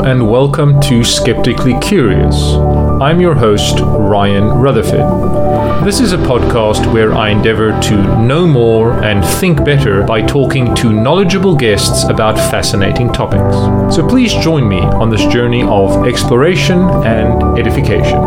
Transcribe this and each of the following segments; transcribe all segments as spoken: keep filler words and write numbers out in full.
and welcome to Skeptically Curious. I'm your host, Ryan Rutherford. This is a podcast where I endeavor to know more and think better by talking to knowledgeable guests about fascinating topics. So please join me on this journey of exploration and edification.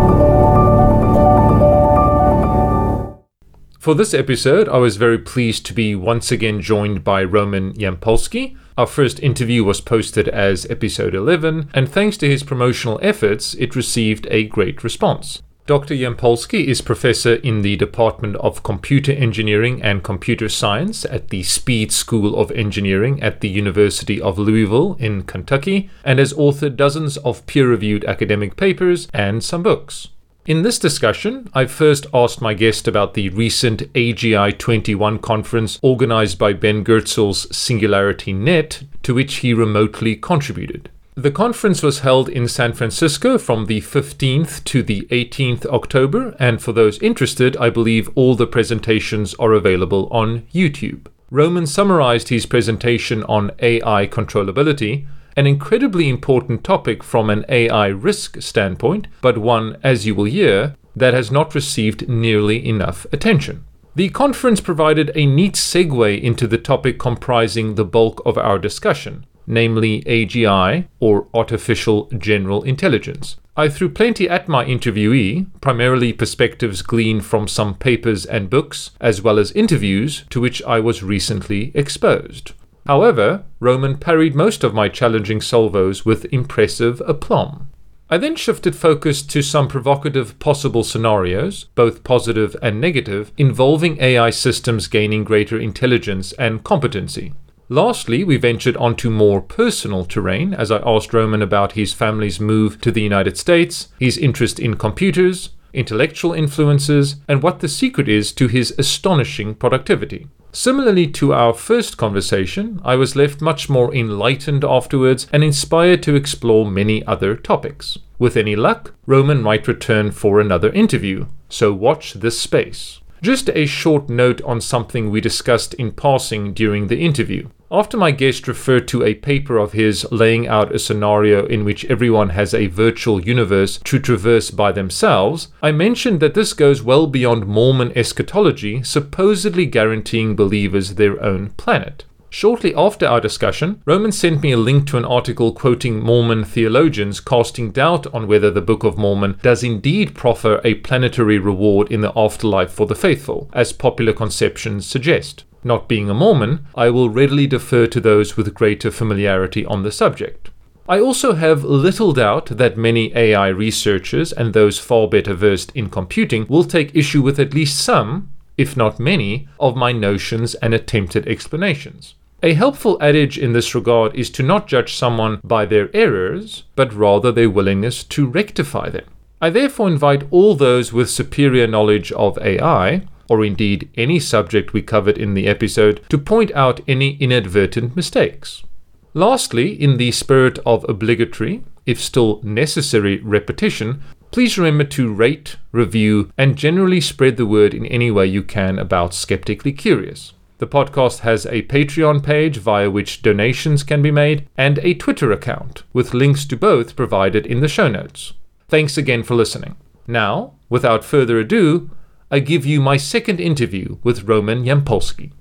For this episode, I was very pleased to be once again joined by Roman Yampolsky. Our first interview was posted as episode eleven, and thanks to his promotional efforts, it received a great response. Doctor Yampolsky is professor in the Department of Computer Engineering and Computer Science at the Speed School of Engineering at the University of Louisville in Kentucky, and has authored dozens of peer-reviewed academic papers and some books. In this discussion, I first asked my guest about the recent A G I twenty-one conference organized by Ben Goertzel's Singularity Net, to which he remotely contributed. The conference was held in San Francisco from the fifteenth to the eighteenth October, and for those interested, I believe all the presentations are available on YouTube. Roman summarized his presentation on A I controllability, an incredibly important topic from an A I risk standpoint, but one, as you will hear, that has not received nearly enough attention. The conference provided a neat segue into the topic comprising the bulk of our discussion, namely A G I, or Artificial General Intelligence. I threw plenty at my interviewee, primarily perspectives gleaned from some papers and books, as well as interviews to which I was recently exposed. However, Roman parried most of my challenging salvos with impressive aplomb. I then shifted focus to some provocative possible scenarios, both positive and negative, involving A I systems gaining greater intelligence and competency. Lastly, we ventured onto more personal terrain as I asked Roman about his family's move to the United States, his interest in computers, intellectual influences, and what the secret is to his astonishing productivity. Similarly to our first conversation, I was left much more enlightened afterwards and inspired to explore many other topics. With any luck, Roman might return for another interview, so watch this space. Just a short note on something we discussed in passing during the interview. After my guest referred to a paper of his laying out a scenario in which everyone has a virtual universe to traverse by themselves, I mentioned that this goes well beyond Mormon eschatology, supposedly guaranteeing believers their own planet. Shortly after our discussion, Roman sent me a link to an article quoting Mormon theologians casting doubt on whether the Book of Mormon does indeed proffer a planetary reward in the afterlife for the faithful, as popular conceptions suggest. Not being a Mormon, I will readily defer to those with greater familiarity on the subject. I also have little doubt that many A I researchers and those far better versed in computing will take issue with at least some, if not many, of my notions and attempted explanations. A helpful adage in this regard is to not judge someone by their errors, but rather their willingness to rectify them. I therefore invite all those with superior knowledge of A I, or indeed any subject we covered in the episode, to point out any inadvertent mistakes. Lastly, in the spirit of obligatory, if still necessary, repetition, please remember to rate, review, and generally spread the word in any way you can about Skeptically Curious. The podcast has a Patreon page via which donations can be made, and a Twitter account, with links to both provided in the show notes. Thanks again for listening. Now, without further ado, I give you my second interview with Roman Yampolsky.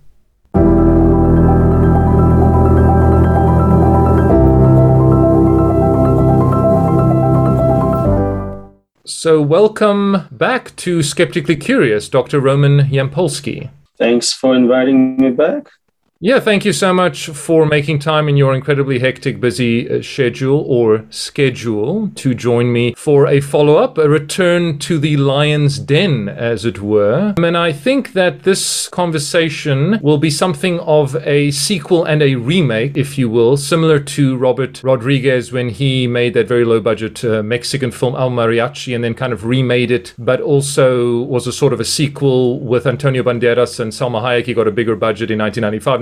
So welcome back to Skeptically Curious, Doctor Roman Yampolsky. Thanks for inviting me back. Yeah, thank you so much for making time in your incredibly hectic, busy uh, schedule or schedule to join me for a follow-up, a return to the lion's den, as it were. And I think that this conversation will be something of a sequel and a remake, if you will, similar to Robert Rodriguez when he made that very low-budget uh, Mexican film El Mariachi and then kind of remade it, but also was a sort of a sequel with Antonio Banderas and Salma Hayek. He got a bigger budget in nineteen ninety-five. Now,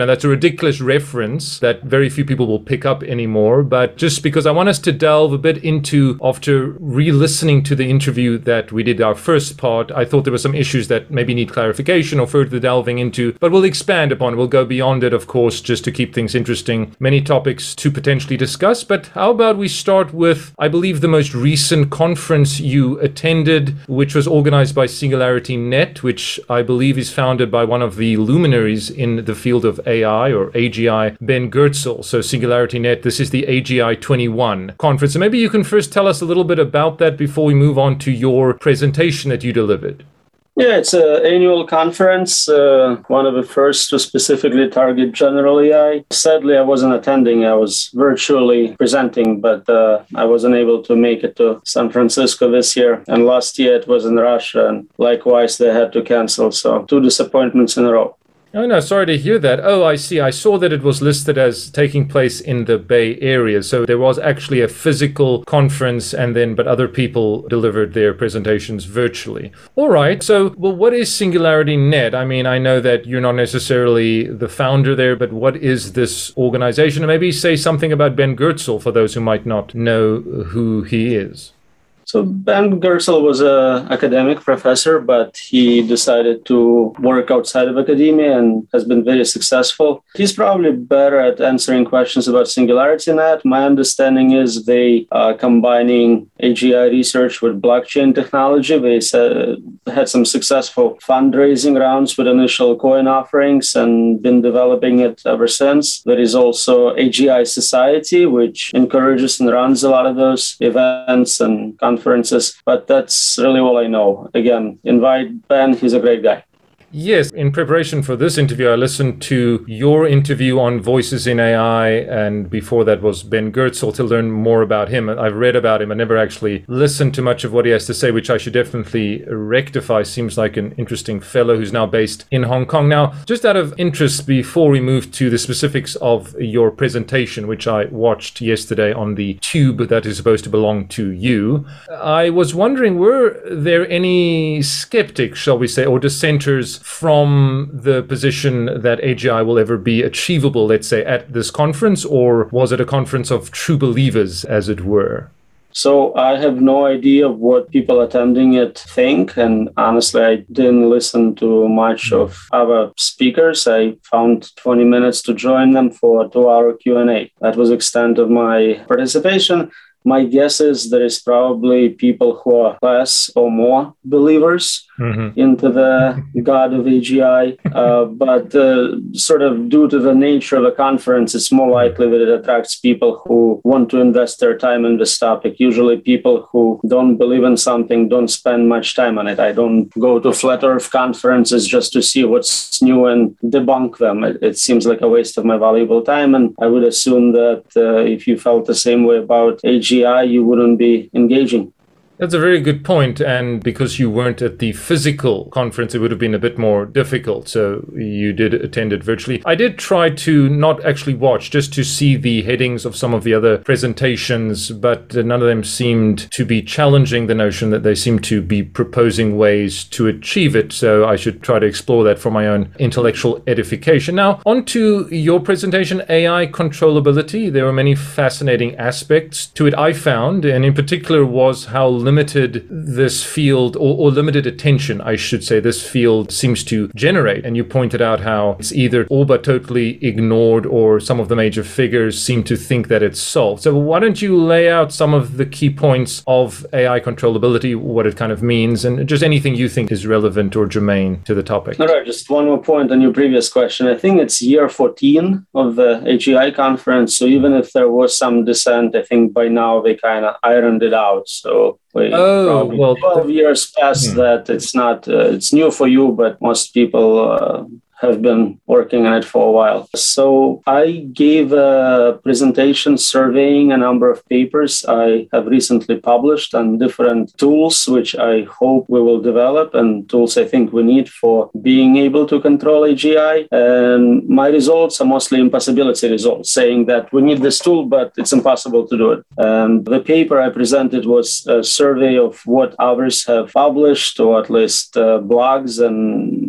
that's a ridiculous reference that very few people will pick up anymore. But just because I want us to delve a bit into, after re-listening to the interview that we did our first part, I thought there were some issues that maybe need clarification or further delving into, but we'll expand upon it. We'll go beyond it, of course, just to keep things interesting. Many topics to potentially discuss, but how about we start with, I believe, the most recent conference you attended, which was organized by Singularity Net, which I believe is founded by one of the luminaries in the field of A I or A G I, Ben Goertzel. So Singularity Net, this is the A G I twenty-one conference. So maybe you can first tell us a little bit about that before we move on to your presentation that you delivered. Yeah, it's an annual conference, uh, one of the first to specifically target general A I. Sadly, I wasn't attending. I was virtually presenting, but uh, I wasn't able to make it to San Francisco this year. And last year it was in Russia, and likewise they had to cancel. So two disappointments in a row. Oh, no, sorry to hear that. Oh, I see. I saw that it was listed as taking place in the Bay Area. So there was actually a physical conference and then, but other people delivered their presentations virtually. All right. So, well, what is Singularity Net? I mean, I know that you're not necessarily the founder there, but what is this organization? And maybe say something about Ben Goertzel for those who might not know who he is. So Ben Goertzel was an academic professor, but he decided to work outside of academia and has been very successful. He's probably better at answering questions about Singularity Net. My understanding is they are combining A G I research with blockchain technology. They said, had some successful fundraising rounds with initial coin offerings and been developing it ever since. There is also A G I Society, which encourages and runs a lot of those events and conferences. Conferences, but that's really all I know. Again, invite Ben, he's a great guy. Yes, in preparation for this interview, I listened to your interview on Voices in A I, and before that was Ben Goertzel, to learn more about him. I've read about him. I never actually listened to much of what he has to say, which I should definitely rectify. Seems like an interesting fellow who's now based in Hong Kong. Now, just out of interest, before we move to the specifics of your presentation, which I watched yesterday on the tube that is supposed to belong to you, I was wondering, were there any skeptics, shall we say, or dissenters from the position that A G I will ever be achievable, let's say, at this conference, or was it a conference of true believers, as it were? So I have no idea what people attending it think, and honestly, I didn't listen to much of other speakers. I found twenty minutes to join them for a two-hour Q and A. That was the extent of my participation. My guess is there is probably people who are less or more believers mm-hmm. into the God of A G I. Uh, but uh, sort of due to the nature of the conference, it's more likely that it attracts people who want to invest their time in this topic. Usually people who don't believe in something don't spend much time on it. I don't go to flat earth conferences just to see what's new and debunk them. It, it seems like a waste of my valuable time. And I would assume that uh, if you felt the same way about A G I, you wouldn't be engaging. That's a very good point. And because you weren't at the physical conference, it would have been a bit more difficult. So you did attend it virtually. I did try to not actually watch, just to see the headings of some of the other presentations, but none of them seemed to be challenging the notion that they seem to be proposing ways to achieve it. So I should try to explore that for my own intellectual edification. Now, on to your presentation, A I controllability. There were many fascinating aspects to it, I found, and in particular was how limited this field, or, or limited attention, I should say, this field seems to generate. And you pointed out how it's either all but totally ignored, or some of the major figures seem to think that it's solved. So why don't you lay out some of the key points of A I controllability, what it kind of means, and just anything you think is relevant or germane to the topic. All right, just one more point on your previous question. I think it's year fourteen of the A G I conference. So even if there was some dissent, I think by now they kind of ironed it out. So we oh, well, twelve years past hmm. that. It's not, uh, it's new for you, but most people uh, have been working on it for a while. So I gave a presentation surveying a number of papers I have recently published on different tools, which I hope we will develop, and tools I think we need for being able to control A G I. And my results are mostly impossibility results, saying that we need this tool, but it's impossible to do it. And the paper I presented was a survey of what others have published, or at least uh, blogs and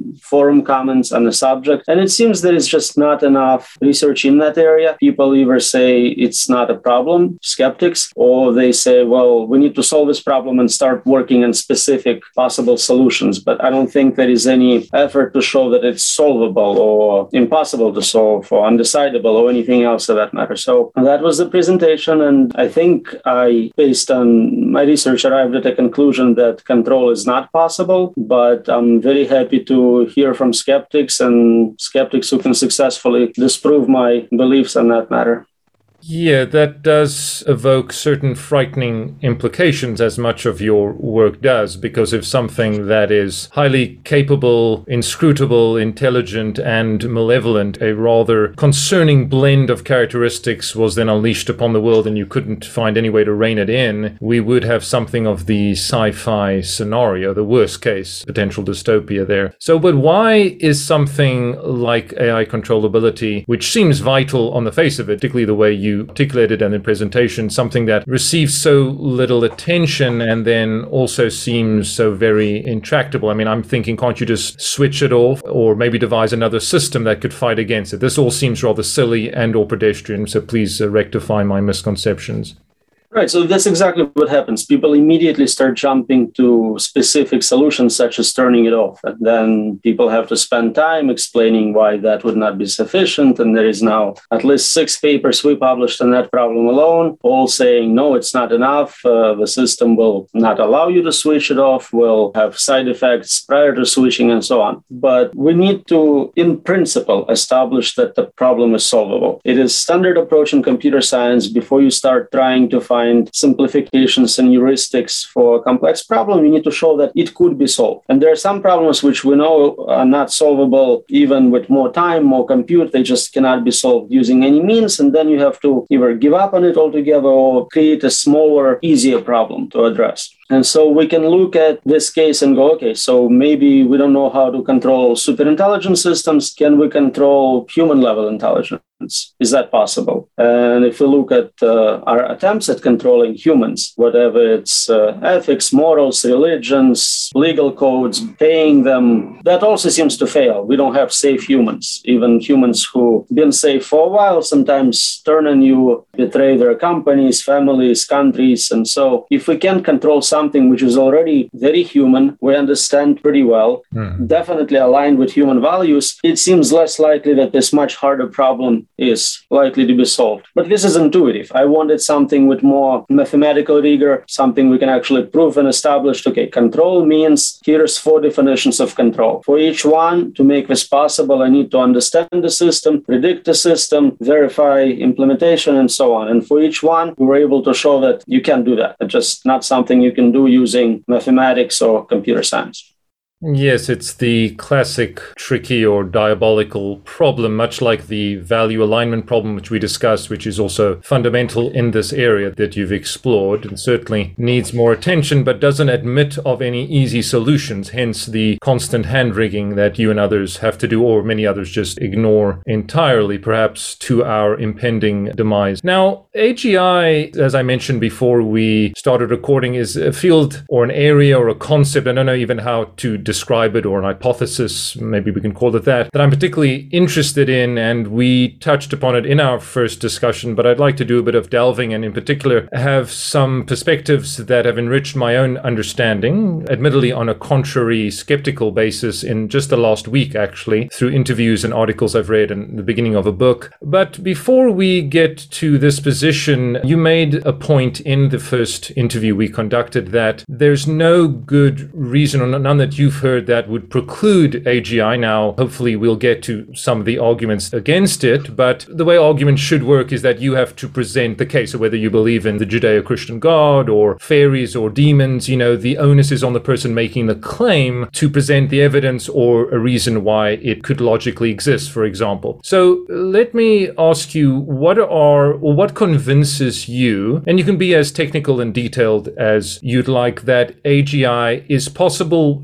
forum comments on the subject. And it seems there is just not enough research in that area. People either say it's not a problem, skeptics, or they say, well, we need to solve this problem and start working on specific possible solutions. But I don't think there is any effort to show that it's solvable or impossible to solve or undecidable or anything else for that matter. So that was the presentation. And I think I, based on my research, arrived at a conclusion that control is not possible. But I'm very happy to hear from skeptics and skeptics who can successfully disprove my beliefs on that matter. Yeah, that does evoke certain frightening implications, as much of your work does, because if something that is highly capable, inscrutable, intelligent, and malevolent, a rather concerning blend of characteristics, was then unleashed upon the world and you couldn't find any way to rein it in, we would have something of the sci-fi scenario, the worst case potential dystopia there. So, but why is something like A I controllability, which seems vital on the face of it, particularly the way you articulated in the presentation, something that receives so little attention and then also seems so very intractable? I mean, I'm thinking, can't you just switch it off or maybe devise another system that could fight against it? This all seems rather silly and or pedestrian, so please uh, rectify my misconceptions. Right. So that's exactly what happens. People immediately start jumping to specific solutions, such as turning it off. And then people have to spend time explaining why that would not be sufficient. And there is now at least six papers we published on that problem alone, all saying, no, it's not enough. Uh, the system will not allow you to switch it off, will have side effects prior to switching and so on. But we need to, in principle, establish that the problem is solvable. It is standard approach in computer science. Before you start trying to find simplifications and heuristics for a complex problem, you need to show that it could be solved. And there are some problems which we know are not solvable even with more time, more compute. They just cannot be solved using any means. And then you have to either give up on it altogether or create a smaller, easier problem to address. And so we can look at this case and go, okay, so maybe we don't know how to control superintelligent systems. Can we control human level intelligence? Is that possible? And if we look at uh, our attempts at controlling humans, whatever it's uh, ethics, morals, religions, legal codes, paying them, that also seems to fail. We don't have safe humans. Even humans who've been safe for a while sometimes turn on you, betray their companies, families, countries. And so if we can control something which is already very human, we understand pretty well, mm. definitely aligned with human values, it seems less likely that this much harder problem is likely to be solved. But this is intuitive. I wanted something with more mathematical rigor, something we can actually prove and establish. Okay, control means here's four definitions of control. For each one, to make this possible, I need to understand the system, predict the system, verify implementation, and so on. And for each one, we were able to show that you can do that. It's just not something you can do using mathematics or computer science. Yes, it's the classic tricky or diabolical problem, much like the value alignment problem which we discussed, which is also fundamental in this area that you've explored and certainly needs more attention, but doesn't admit of any easy solutions, hence the constant hand-wringing that you and others have to do, or many others just ignore entirely, perhaps to our impending demise. Now, A G I, as I mentioned before we started recording, is a field or an area or a concept, I don't know even how to describe it, or an hypothesis, maybe we can call it that, that I'm particularly interested in, and we touched upon it in our first discussion, but I'd like to do a bit of delving and in particular have some perspectives that have enriched my own understanding, admittedly on a contrary, skeptical basis in just the last week, actually, through interviews and articles I've read and the beginning of a book. But before we get to this position, you made a point in the first interview we conducted that there's no good reason, or none that you've heard, that would preclude A G I. Now, hopefully we'll get to some of the arguments against it, but the way arguments should work is that you have to present the case. So whether you believe in the Judeo-Christian God or fairies or demons, you know, the onus is on the person making the claim to present the evidence or a reason why it could logically exist, for example. So let me ask you, what are, or what convinces you, and you can be as technical and detailed as you'd like, that A G I is possible in principle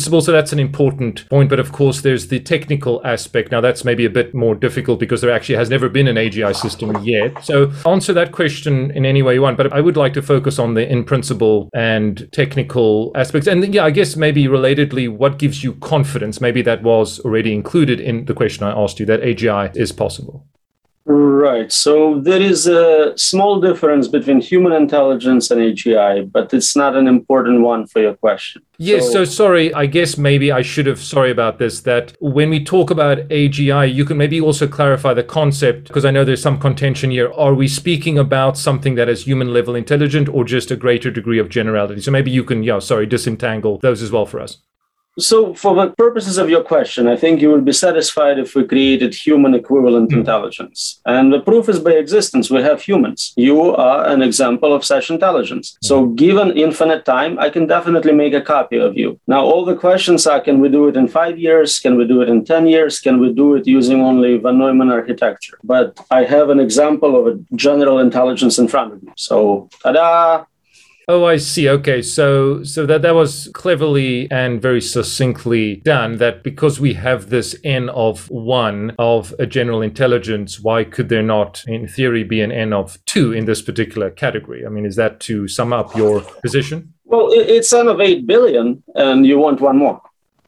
principle. So that's an important point. But of course, there's the technical aspect. Now, that's maybe a bit more difficult because there actually has never been an A G I system yet. So answer that question in any way you want. But I would like to focus on the in principle and technical aspects. And yeah, I guess maybe relatedly, what gives you confidence? Maybe that was already included in the question I asked you, that A G I is possible. Right. So there is a small difference between human intelligence and A G I, but it's not an important one for your question. Yes, so, so sorry, I guess maybe I should have, sorry about this, that when we talk about A G I, you can maybe also clarify the concept, because I know there's some contention here. Are we speaking about something that is human level intelligent or just a greater degree of generality? So maybe you can, yeah, sorry, disentangle those as well for us. So for the purposes of your question, I think you will be satisfied if we created human equivalent mm. intelligence. And the proof is by existence. We have humans. You are an example of such intelligence. Mm. So given infinite time, I can definitely make a copy of you. Now, all the questions are, can we do it in five years? Can we do it in ten years? Can we do it using only von Neumann architecture? But I have an example of a general intelligence in front of me. So, ta-da! Oh, I see. Okay. So so that, that was cleverly and very succinctly done, that because we have this N of one of a general intelligence, why could there not, in theory, be an N of two in this particular category? I mean, is that to sum up your position? Well, it's N of eight billion, and you want one more.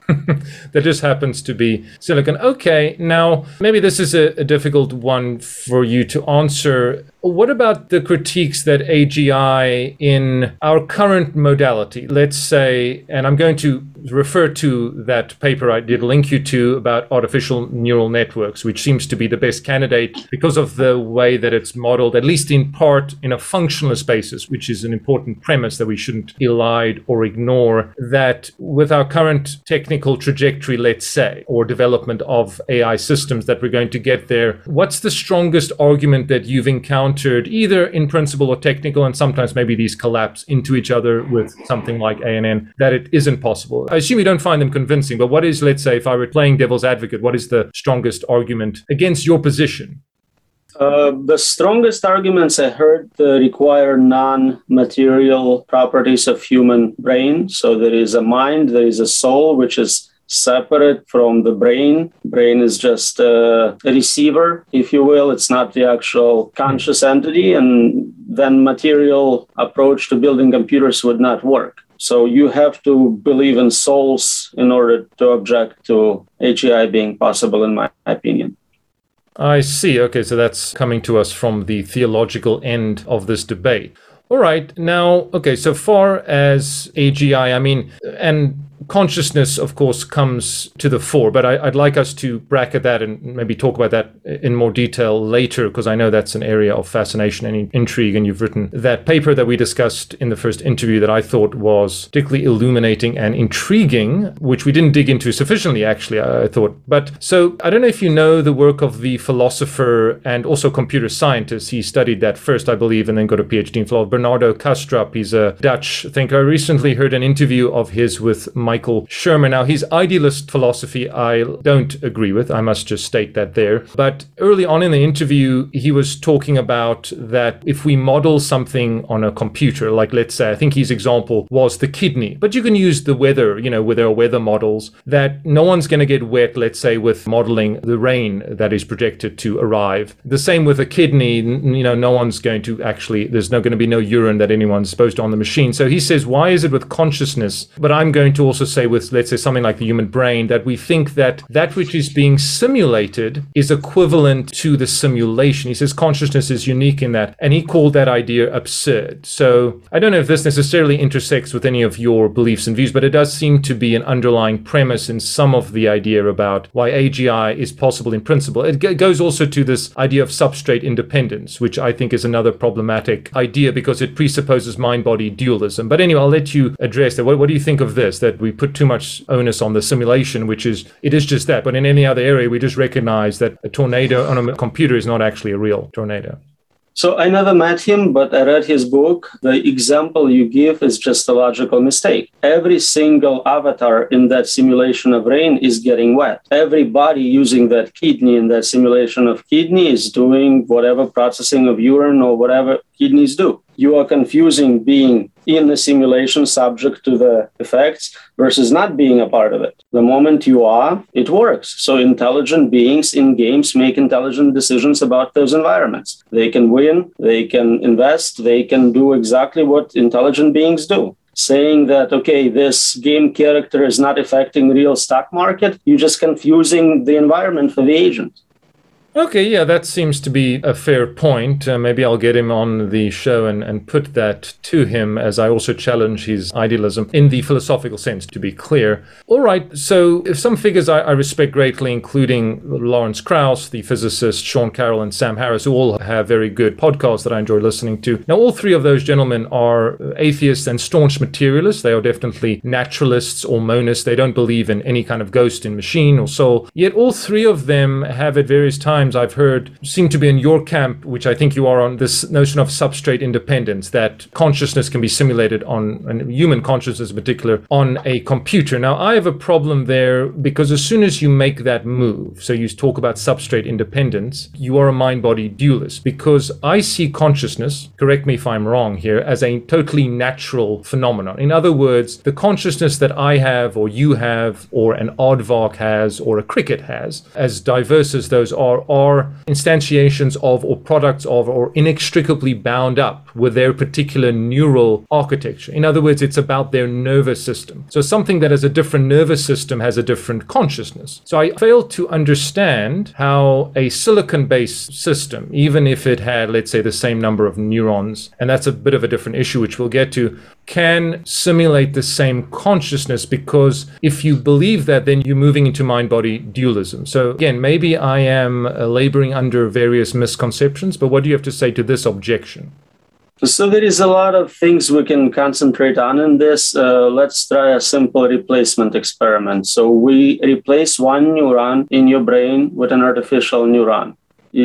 That just happens to be silicon. Okay, now maybe this is a, a difficult one for you to answer. What about the critiques that A G I in our current modality, let's say, and I'm going to refer to that paper I did link you to about artificial neural networks, which seems to be the best candidate because of the way that it's modeled, at least in part, in a functionalist basis, which is an important premise that we shouldn't elide or ignore, that with our current technical trajectory, let's say, or development of A I systems, that we're going to get there. What's the strongest argument that you've encountered, either in principle or technical, and sometimes maybe these collapse into each other with something like A N N, that it isn't possible? I assume you don't find them convincing, but what is, let's say, if I were playing devil's advocate, what is the strongest argument against your position? Uh, the strongest arguments I heard uh, require non-material properties of human brain. So there is a mind, there is a soul, which is separate from the brain. Brain is just a receiver, if you will. It's not the actual conscious entity. And then material approach to building computers would not work. So you have to believe in souls in order to object to A G I being possible, in my opinion. I see. Okay, so that's coming to us from the theological end of this debate. All right. Now, okay, so far as A G I, I mean, and consciousness, of course, comes to the fore, but I, I'd like us to bracket that and maybe talk about that in more detail later, because I know that's an area of fascination and intrigue, and you've written that paper that we discussed in the first interview that I thought was particularly illuminating and intriguing, which we didn't dig into sufficiently, actually, I, I thought. But so I don't know if you know the work of the philosopher and also computer scientist. He studied that first, I believe, and then got a PhD in philosophy, Bernardo Kastrup. He's a Dutch thinker. I recently heard an interview of his with Michael Shermer. Now, his idealist philosophy, I don't agree with. I must just state that there. But early on in the interview, he was talking about that if we model something on a computer, like let's say, I think his example was the kidney, but you can use the weather, you know, with our weather models, that no one's going to get wet, let's say, with modeling the rain that is projected to arrive. The same with a kidney, you know, no one's going to actually, there's no going to be no urine that anyone's supposed to on the machine. So he says, why is it with consciousness? But I'm going to also say with, let's say, something like the human brain, that we think that that which is being simulated is equivalent to the simulation. He says consciousness is unique in that, and he called that idea absurd. So I don't know if this necessarily intersects with any of your beliefs and views, but it does seem to be an underlying premise in some of the idea about why A G I is possible in principle. It g- goes also to this idea of substrate independence, which I think is another problematic idea because it presupposes mind-body dualism. But anyway, I'll let you address that. What, what do you think of this, that we put too much onus on the simulation, which is, it is just that. But in any other area, we just recognize that a tornado on a computer is not actually a real tornado. So I never met him, but I read his book. The example you give is just a logical mistake. Every single avatar in that simulation of rain is getting wet. Everybody using that kidney in that simulation of kidney is doing whatever processing of urine or whatever kidneys do. You are confusing being in the simulation subject to the effects versus not being a part of it. The moment you are, it works. So intelligent beings in games make intelligent decisions about those environments. They can win, they can invest, they can do exactly what intelligent beings do. Saying that, okay, this game character is not affecting real stock market, you're just confusing the environment for the agent. Okay, yeah, that seems to be a fair point. Uh, maybe I'll get him on the show and, and put that to him, as I also challenge his idealism in the philosophical sense, to be clear. All right, so if some figures I, I respect greatly, including Lawrence Krauss, the physicist, Sean Carroll, and Sam Harris, who all have very good podcasts that I enjoy listening to. Now, all three of those gentlemen are atheists and staunch materialists. They are definitely naturalists or monists. They don't believe in any kind of ghost in machine or soul. Yet all three of them have at various times I've heard seem to be in your camp, which I think you are on, this notion of substrate independence, that consciousness can be simulated on, and human consciousness in particular, on a computer. Now, I have a problem there because as soon as you make that move, so you talk about substrate independence, you are a mind-body dualist, because I see consciousness, correct me if I'm wrong here, as a totally natural phenomenon. In other words, the consciousness that I have or you have or an aardvark has or a cricket has, as diverse as those are, are instantiations of or products of or inextricably bound up with their particular neural architecture. In other words, it's about their nervous system. So something that has a different nervous system has a different consciousness. So I fail to understand how a silicon-based system, even if it had, let's say, the same number of neurons, and that's a bit of a different issue, which we'll get to, can simulate the same consciousness, because if you believe that, then you're moving into mind-body dualism. So again, maybe I am uh, laboring under various misconceptions, but what do you have to say to this objection? So there is a lot of things we can concentrate on in this. Uh, let's try a simple replacement experiment. So we replace one neuron in your brain with an artificial neuron.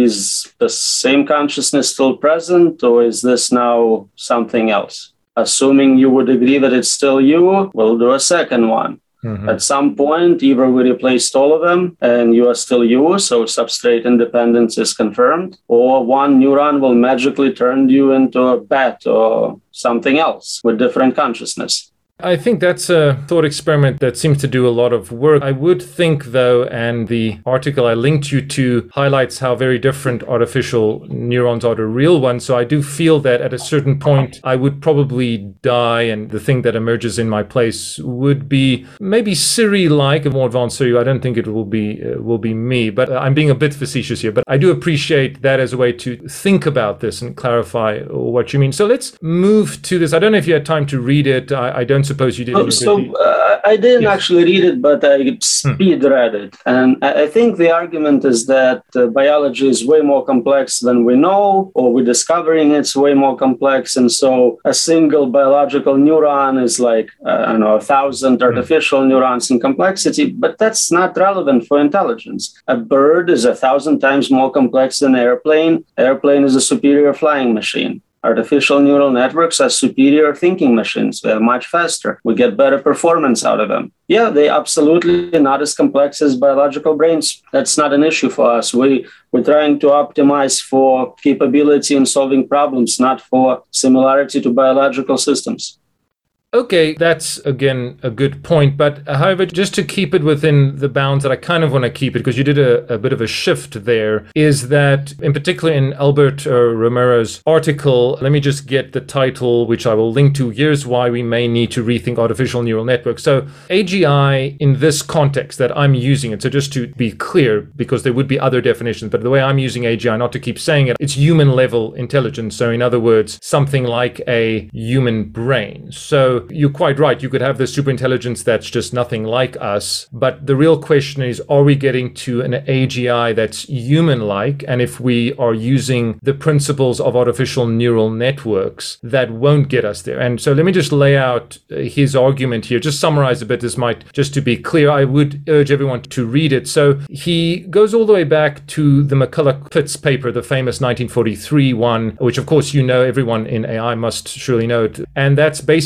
Is the same consciousness still present, or is this now something else? Assuming you would agree that it's still you, we'll do a second one. Mm-hmm. At some point, either we replaced all of them and you are still you, so substrate independence is confirmed, or one neuron will magically turn you into a bat or something else with different consciousness. I think that's a thought experiment that seems to do a lot of work. I would think, though, and the article I linked you to highlights how very different artificial neurons are to real ones. So I do feel that at a certain point, I would probably die, and the thing that emerges in my place would be maybe Siri-like, a more advanced Siri. I don't think it will be uh, will be me, but I'm being a bit facetious here. But I do appreciate that as a way to think about this and clarify what you mean. So let's move to this. I don't know if you had time to read it. I, I don't suppose you did. Oh, so uh, I didn't yes. actually read it, but I speed read it. And I think the argument is that uh, biology is way more complex than we know, or we're discovering it's way more complex. And so a single biological neuron is like, uh, I don't know, a thousand artificial mm. neurons in complexity, but that's not relevant for intelligence. A bird is a thousand times more complex than an airplane. Airplane is a superior flying machine. Artificial neural networks are superior thinking machines. They're much faster. We get better performance out of them. Yeah, they're absolutely not as complex as biological brains. That's not an issue for us. We, we're trying to optimize for capability in solving problems, not for similarity to biological systems. Okay, that's, again, a good point. But uh, however, just to keep it within the bounds that I kind of want to keep it, because you did a, a bit of a shift there, is that in particular in Albert uh, Romero's article, let me just get the title, which I will link to, Here's Why We May Need to Rethink Artificial Neural Networks. So A G I, in this context that I'm using it, so just to be clear, because there would be other definitions, but the way I'm using A G I, not to keep saying it, it's human level intelligence. So in other words, something like a human brain. So you're quite right. You could have this superintelligence that's just nothing like us. But the real question is, are we getting to an A G I that's human-like? And if we are using the principles of artificial neural networks, that won't get us there. And so let me just lay out his argument here, just summarize a bit. This might, just to be clear, I would urge everyone to read it. So he goes all the way back to the McCulloch-Pitts paper, the famous nineteen forty-three one, which of course, you know, everyone in A I must surely know it. And that's basically under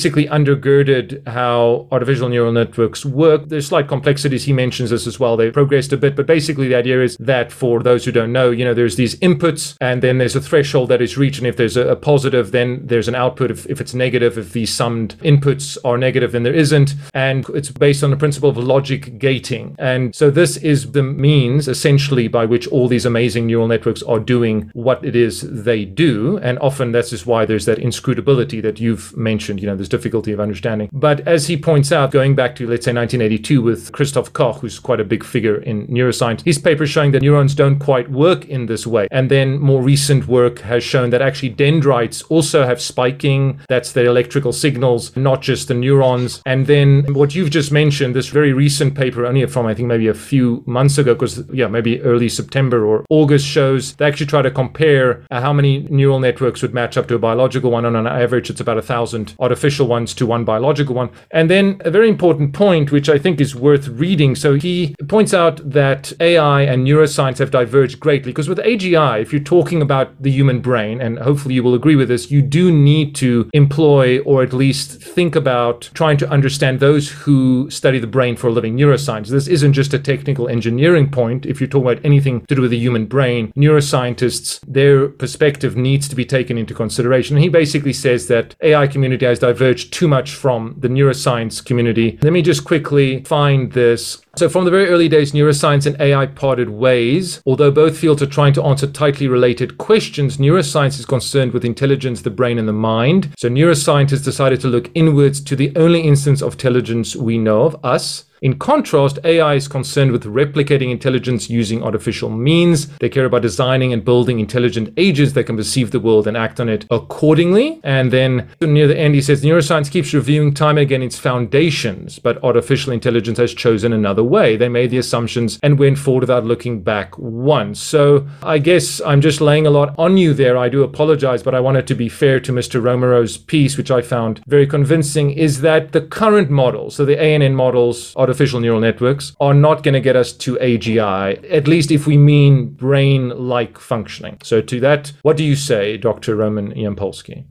undergirded how artificial neural networks work. There's slight complexities. He mentions this as well. They progressed a bit, but basically the idea is that for those who don't know, you know, there's these inputs and then there's a threshold that is reached. And if there's a, a positive, then there's an output. If, if it's negative, if these summed inputs are negative, then there isn't. And it's based on the principle of logic gating. And so this is the means essentially by which all these amazing neural networks are doing what it is they do. And often that's just why there's that inscrutability that you've mentioned, you know, there's difficulty of understanding. But as he points out, going back to, let's say, nineteen eighty-two with Christoph Koch, who's quite a big figure in neuroscience, his paper showing that neurons don't quite work in this way. And then more recent work has shown that actually dendrites also have spiking. That's the electrical signals, not just the neurons. And then what you've just mentioned, this very recent paper, only from, I think, maybe a few months ago, because, yeah, maybe early September or August, shows they actually try to compare uh, how many neural networks would match up to a biological one. And on average, it's about a thousand artificial ones to one biological one. And then a very important point, which I think is worth reading. So he points out that A I and neuroscience have diverged greatly, because with A G I, if you're talking about the human brain, and hopefully you will agree with this, you do need to employ or at least think about trying to understand those who study the brain for a living. Neuroscience. This isn't just a technical engineering point. If you're talking about anything to do with the human brain, neuroscientists, their perspective needs to be taken into consideration. And he basically says that A I community has diverged too much from the neuroscience community. Let me just quickly find this. So from the very early days, neuroscience and A I parted ways. Although both fields are trying to answer tightly related questions, neuroscience is concerned with intelligence, the brain, and the mind. So neuroscientists decided to look inwards to the only instance of intelligence we know of, us. In contrast, A I is concerned with replicating intelligence using artificial means. They care about designing and building intelligent agents that can perceive the world and act on it accordingly. And then near the end, he says, neuroscience keeps reviewing time and again its foundations, but artificial intelligence has chosen another way. They made the assumptions and went forward without looking back once. So I guess I'm just laying a lot on you there. I do apologize, but I wanted to be fair to Mister Romero's piece, which I found very convincing, is that the current models, so the A N N models, artificial neural networks, are not going to get us to A G I, at least if we mean brain-like functioning. So to that, what do you say, Doctor Roman Yampolsky?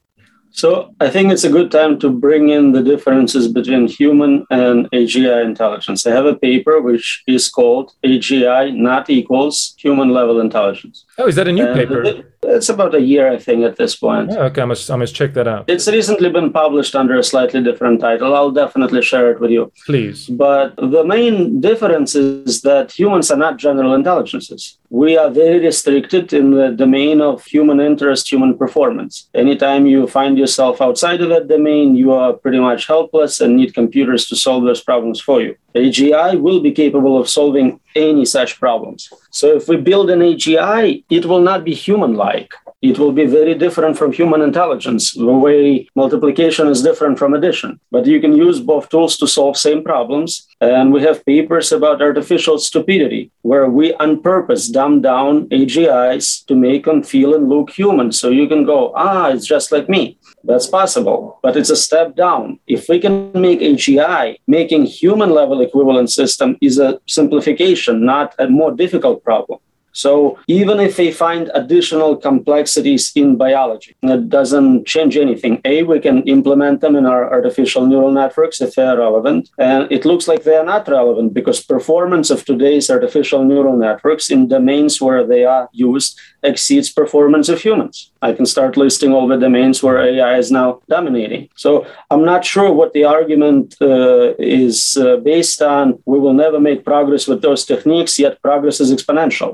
So I think it's a good time to bring in the differences between human and A G I intelligence. I have a paper which is called A G I not equals human level intelligence. Oh, is that a new and paper? It, it's about a year, I think, at this point. Oh, okay, I must, I must check that out. It's recently been published under a slightly different title. I'll definitely share it with you. Please. But the main difference is that humans are not general intelligences. We are very restricted in the domain of human interest, human performance. Anytime you find yourself outside of that domain, you are pretty much helpless and need computers to solve those problems for you. A G I will be capable of solving any such problems. So if we build an A G I, it will not be human-like. It will be very different from human intelligence, the way multiplication is different from addition. But you can use both tools to solve same problems. And we have papers about artificial stupidity, where we on purpose dumb down A G Is to make them feel and look human. So you can go, ah, it's just like me. That's possible, but it's a step down. If we can make A G I, making human level equivalent system is a simplification, not a more difficult problem. So even if they find additional complexities in biology, that doesn't change anything. A, we can implement them in our artificial neural networks if they are relevant. And it looks like they are not relevant because performance of today's artificial neural networks in domains where they are used exceeds performance of humans. I can start listing all the domains where A I is now dominating. So I'm not sure what the argument uh, is uh, based on. We will never make progress with those techniques, yet progress is exponential.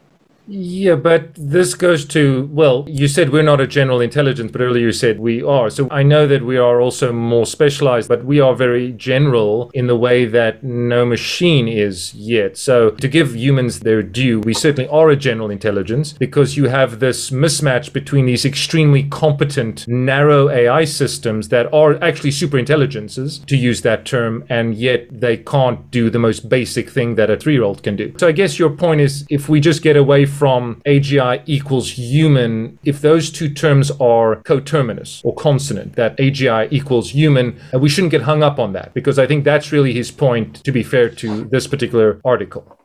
Yeah, but this goes to, well, you said we're not a general intelligence, but earlier you said we are. So I know that we are also more specialized, but we are very general in the way that no machine is yet. So to give humans their due, we certainly are a general intelligence because you have this mismatch between these extremely competent, narrow A I systems that are actually super intelligences, to use that term, and yet they can't do the most basic thing that a three-year-old can do. So I guess your point is, if we just get away from A G I equals human, if those two terms are coterminous or consonant, that A G I equals human, we shouldn't get hung up on that, because I think that's really his point, to be fair to this particular article.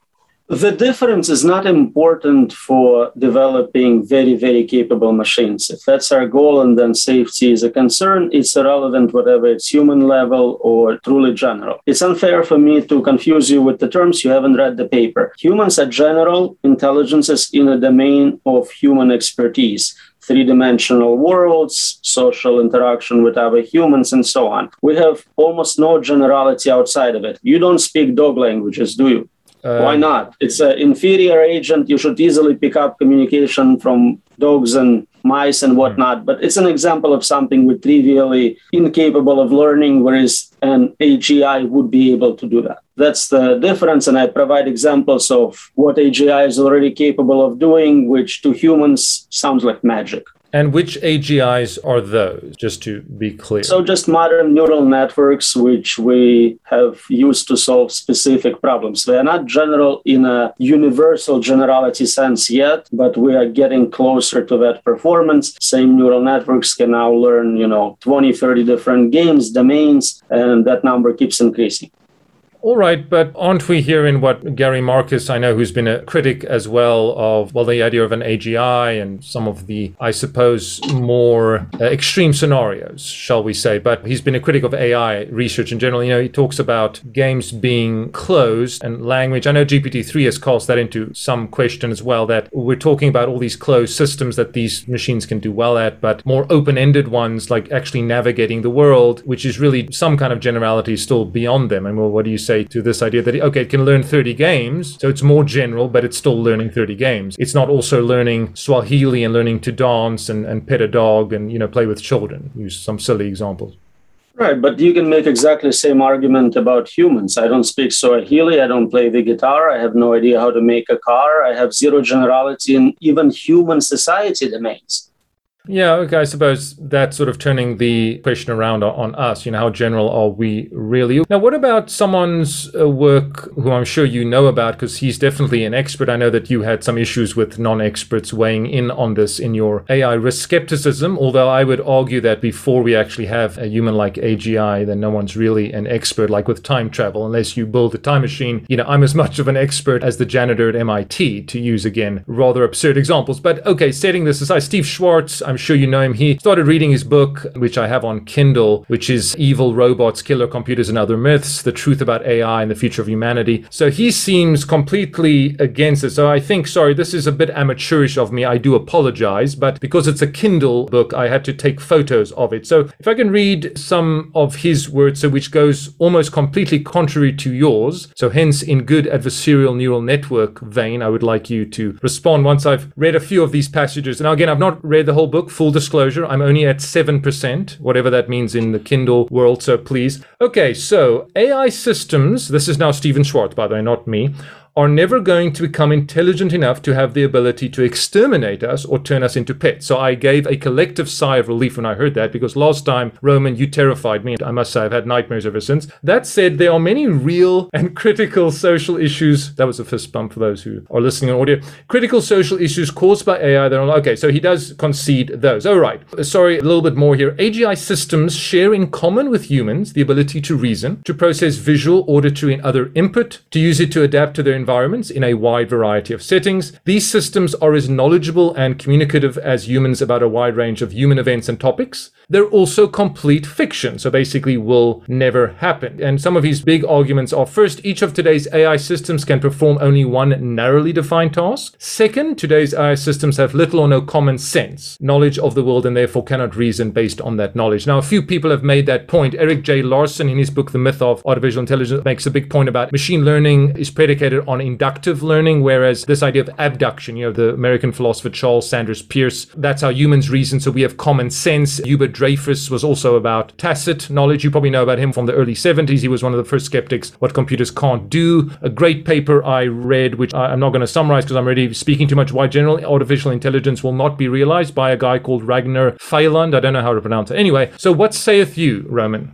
The difference is not important for developing very, very capable machines. If that's our goal and then safety is a concern, it's irrelevant whether it's human level or truly general. It's unfair for me to confuse you with the terms. You haven't read the paper. Humans are general intelligences in a domain of human expertise. Three-dimensional worlds, social interaction with other humans, and so on. We have almost no generality outside of it. You don't speak dog languages, do you? Uh, Why not? It's an inferior agent. You should easily pick up communication from dogs and mice and whatnot. But it's an example of something we're trivially incapable of learning, whereas an A G I would be able to do that. That's the difference. And I provide examples of what A G I is already capable of doing, which to humans sounds like magic. And which A G Is are those, just to be clear? So just modern neural networks, which we have used to solve specific problems. They are not general in a universal generality sense yet, but we are getting closer to that performance. Same neural networks can now learn, you know, twenty, thirty different games, domains, and that number keeps increasing. All right, but aren't we hearing what Gary Marcus, I know, who's been a critic as well of, well, the idea of an A G I and some of the, I suppose, more uh, extreme scenarios, shall we say. But he's been a critic of A I research in general. You know, he talks about games being closed and language. I know G P T three has cast that into some question as well, that we're talking about all these closed systems that these machines can do well at, but more open-ended ones, like actually navigating the world, which is really some kind of generality still beyond them. And well, what do you say to this idea that, okay, it can learn thirty games, so it's more general, but it's still learning thirty games. It's not also learning Swahili and learning to dance and, and pet a dog and, you know, play with children. Use some silly examples. Right, but you can make exactly the same argument about humans. I don't speak Swahili, I don't play the guitar, I have no idea how to make a car, I have zero generality in even human society domains. Yeah, okay, I suppose that's sort of turning the question around on us. You know, how general are we really? Now, what about someone's uh, work who I'm sure you know about, because he's definitely an expert. I know that you had some issues with non-experts weighing in on this in your A I risk skepticism, although I would argue that before we actually have a human like A G I, then no one's really an expert, like with time travel, unless you build a time machine. You know, I'm as much of an expert as the janitor at M I T, to use, again, rather absurd examples. But okay, setting this aside, Steve Schwartz, I'm sure you know him. He started reading his book, which I have on Kindle, which is Evil Robots, Killer Computers and Other Myths, The Truth About A I and the Future of Humanity. So he seems completely against it. So I think, sorry, this is a bit amateurish of me. I do apologize, but because it's a Kindle book, I had to take photos of it. So if I can read some of his words, so which goes almost completely contrary to yours. So hence, in good adversarial neural network vein, I would like you to respond once I've read a few of these passages. Now, again, I've not read the whole book, full disclosure. I'm only at seven percent, whatever that means in the Kindle world, so please. Okay, so A I systems, this is now Stephen Schwartz, by the way, not me, are never going to become intelligent enough to have the ability to exterminate us or turn us into pets. So I gave a collective sigh of relief when I heard that, because last time, Roman, you terrified me. I must say, I've had nightmares ever since. That said, there are many real and critical social issues. That was a fist bump for those who are listening on audio. Critical social issues caused by A I that are, okay, so he does concede those. All right. Sorry, a little bit more here. A G I systems share in common with humans the ability to reason, to process visual, auditory, and other input, to use it to adapt to their environment. environments in a wide variety of settings. These systems are as knowledgeable and communicative as humans about a wide range of human events and topics. They're also complete fiction, so basically will never happen. And some of his big arguments are, first, each of today's A I systems can perform only one narrowly defined task. Second, today's A I systems have little or no common sense, knowledge of the world, and therefore cannot reason based on that knowledge. Now, a few people have made that point. Eric J. Larson, in his book, The Myth of Artificial Intelligence, makes a big point about machine learning is predicated on inductive learning, whereas this idea of abduction, you know, the American philosopher Charles Sanders Peirce, that's how humans reason, so we have common sense. Hubert Dreyfus was also about tacit knowledge. You probably know about him from the early seventies. He was one of the first skeptics what computers can't do. A great paper I read, which I'm not going to summarize because I'm already speaking too much, why general artificial intelligence will not be realized, by a guy called Ragnar Feiland. I don't know how to pronounce it. Anyway, so what saith you, Roman?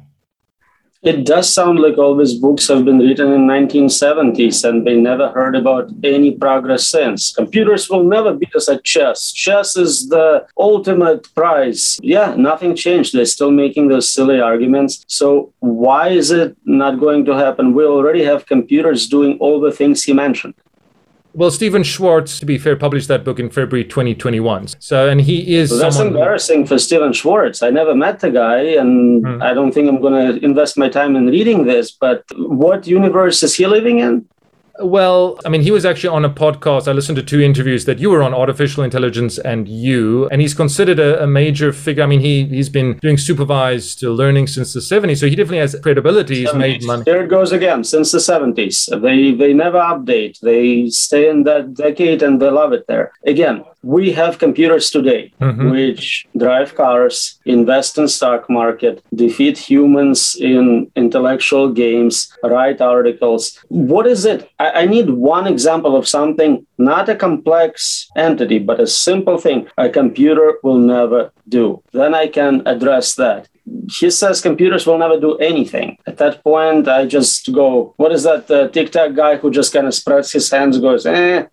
It does sound like all these books have been written in nineteen seventies and they never heard about any progress since. Computers will never beat us at chess. Chess is the ultimate prize. Yeah, nothing changed. They're still making those silly arguments. So why is it not going to happen? We already have computers doing all the things he mentioned. Well, Stephen Schwartz, to be fair, published that book in February twenty twenty-one. So, and he is so that's someone embarrassing for Stephen Schwartz. I never met the guy, and hmm. I don't think I'm going to invest my time in reading this. But what universe is he living in? Well, I mean, he was actually on a podcast. I listened to two interviews that you were on, Artificial Intelligence and You, and he's considered a, a major figure. I mean, he, he's been doing supervised learning since the seventies, so he definitely has credibility. He's made money. There it goes again, since the seventies. They, they never update. They stay in that decade and they love it there. Again, we have computers today mm-hmm. which drive cars, invest in stock market, defeat humans in intellectual games, write articles. What is it? I, I need one example of something, not a complex entity, but a simple thing a computer will never do. Then I can address that. He says computers will never do anything. At that point, I just go, what is that uh, tic-tac guy who just kind of spreads his hands, goes, eh.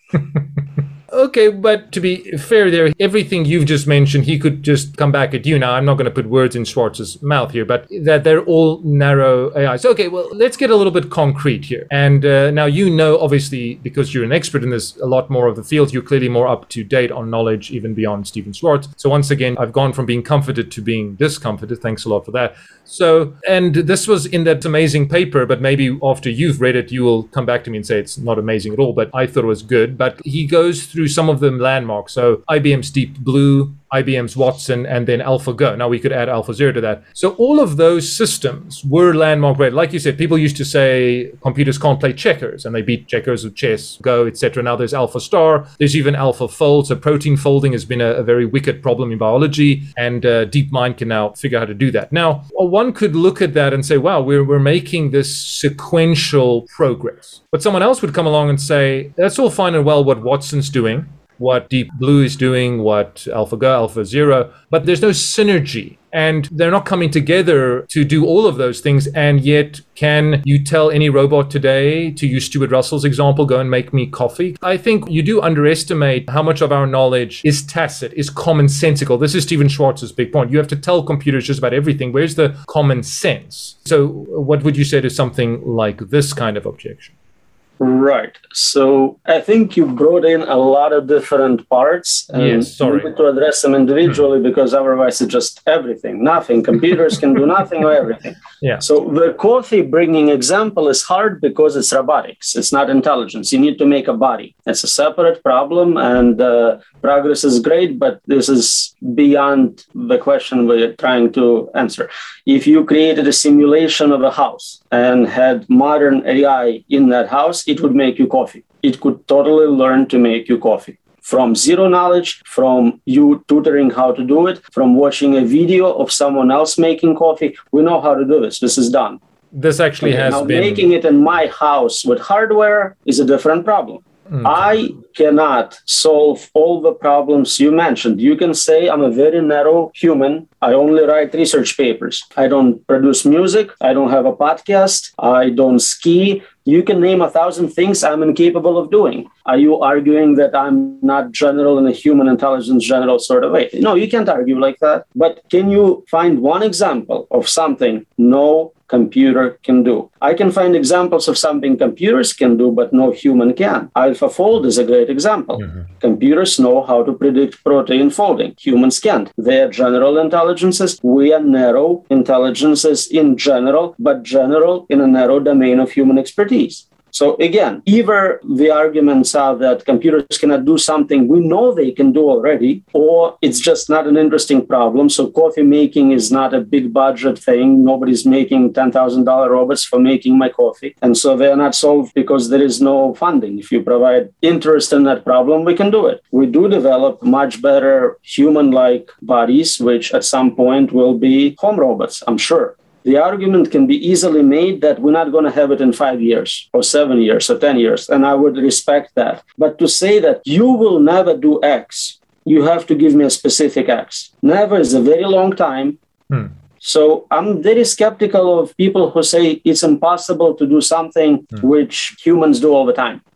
Okay, but to be fair there, everything you've just mentioned, he could just come back at you. Now, I'm not going to put words in Schwartz's mouth here, but that they're all narrow A Is. Okay, well, let's get a little bit concrete here. And uh, now you know, obviously, because you're an expert in this, a lot more of the field, you're clearly more up to date on knowledge, even beyond Stephen Schwartz. So once again, I've gone from being comforted to being discomforted. Thanks a lot for that. So, and this was in that amazing paper, but maybe after you've read it, you will come back to me and say it's not amazing at all, but I thought it was good. But he goes through some of the landmarks. So I B M's Deep Blue, I B M's Watson, and then AlphaGo. Now we could add AlphaZero to that. So all of those systems were landmark rated. Like you said, people used to say computers can't play checkers, and they beat checkers with chess, Go, et cetera. Now there's AlphaStar. There's even AlphaFold. So protein folding has been a, a very wicked problem in biology, and uh, DeepMind can now figure out how to do that. Now, one could look at that and say, wow, we're, we're making this sequential progress. But someone else would come along and say, that's all fine and well what Watson's doing, what Deep Blue is doing, what AlphaGo, AlphaZero, but there's no synergy. And they're not coming together to do all of those things. And yet, can you tell any robot today, to use Stuart Russell's example, go and make me coffee? I think you do underestimate how much of our knowledge is tacit, is commonsensical. This is Stephen Schwartz's big point. You have to tell computers just about everything. Where's the common sense? So what would you say to something like this kind of objection? Right. So I think you brought in a lot of different parts. And yes, sorry. we need to address them individually mm-hmm. because otherwise it's just everything, nothing. Computers can do nothing or everything. Yeah. So the coffee bringing example is hard because it's robotics. It's not intelligence. You need to make a body. It's a separate problem, and uh, progress is great, but this is beyond the question we're trying to answer. If you created a simulation of a house and had modern A I in that house, it would make you coffee. It could totally learn to make you coffee. From zero knowledge, from you tutoring how to do it, from watching a video of someone else making coffee, we know how to do this. This is done. This actually okay, has now been... Making it in my house with hardware is a different problem. Okay. I cannot solve all the problems you mentioned. You can say I'm a very narrow human. I only write research papers. I don't produce music. I don't have a podcast. I don't ski. You can name a thousand things I'm incapable of doing. Are you arguing that I'm not general in a human intelligence general sort of way? No, you can't argue like that. But can you find one example of something no computer can do? I can find examples of something computers can do, but no human can. AlphaFold is a great example. Mm-hmm. Computers know how to predict protein folding. Humans can't. They are general intelligences. We are narrow intelligences in general, but general in a narrow domain of human expertise. So again, either the arguments are that computers cannot do something we know they can do already, or it's just not an interesting problem. So coffee making is not a big budget thing. Nobody's making ten thousand dollars robots for making my coffee. And so they're not solved because there is no funding. If you provide interest in that problem, we can do it. We do develop much better human-like bodies, which at some point will be home robots, I'm sure. The argument can be easily made that we're not going to have it in five years or seven years or ten years, and I would respect that. But to say that you will never do X, you have to give me a specific X. Never is a very long time. Hmm. So I'm very skeptical of people who say it's impossible to do something hmm. which humans do all the time.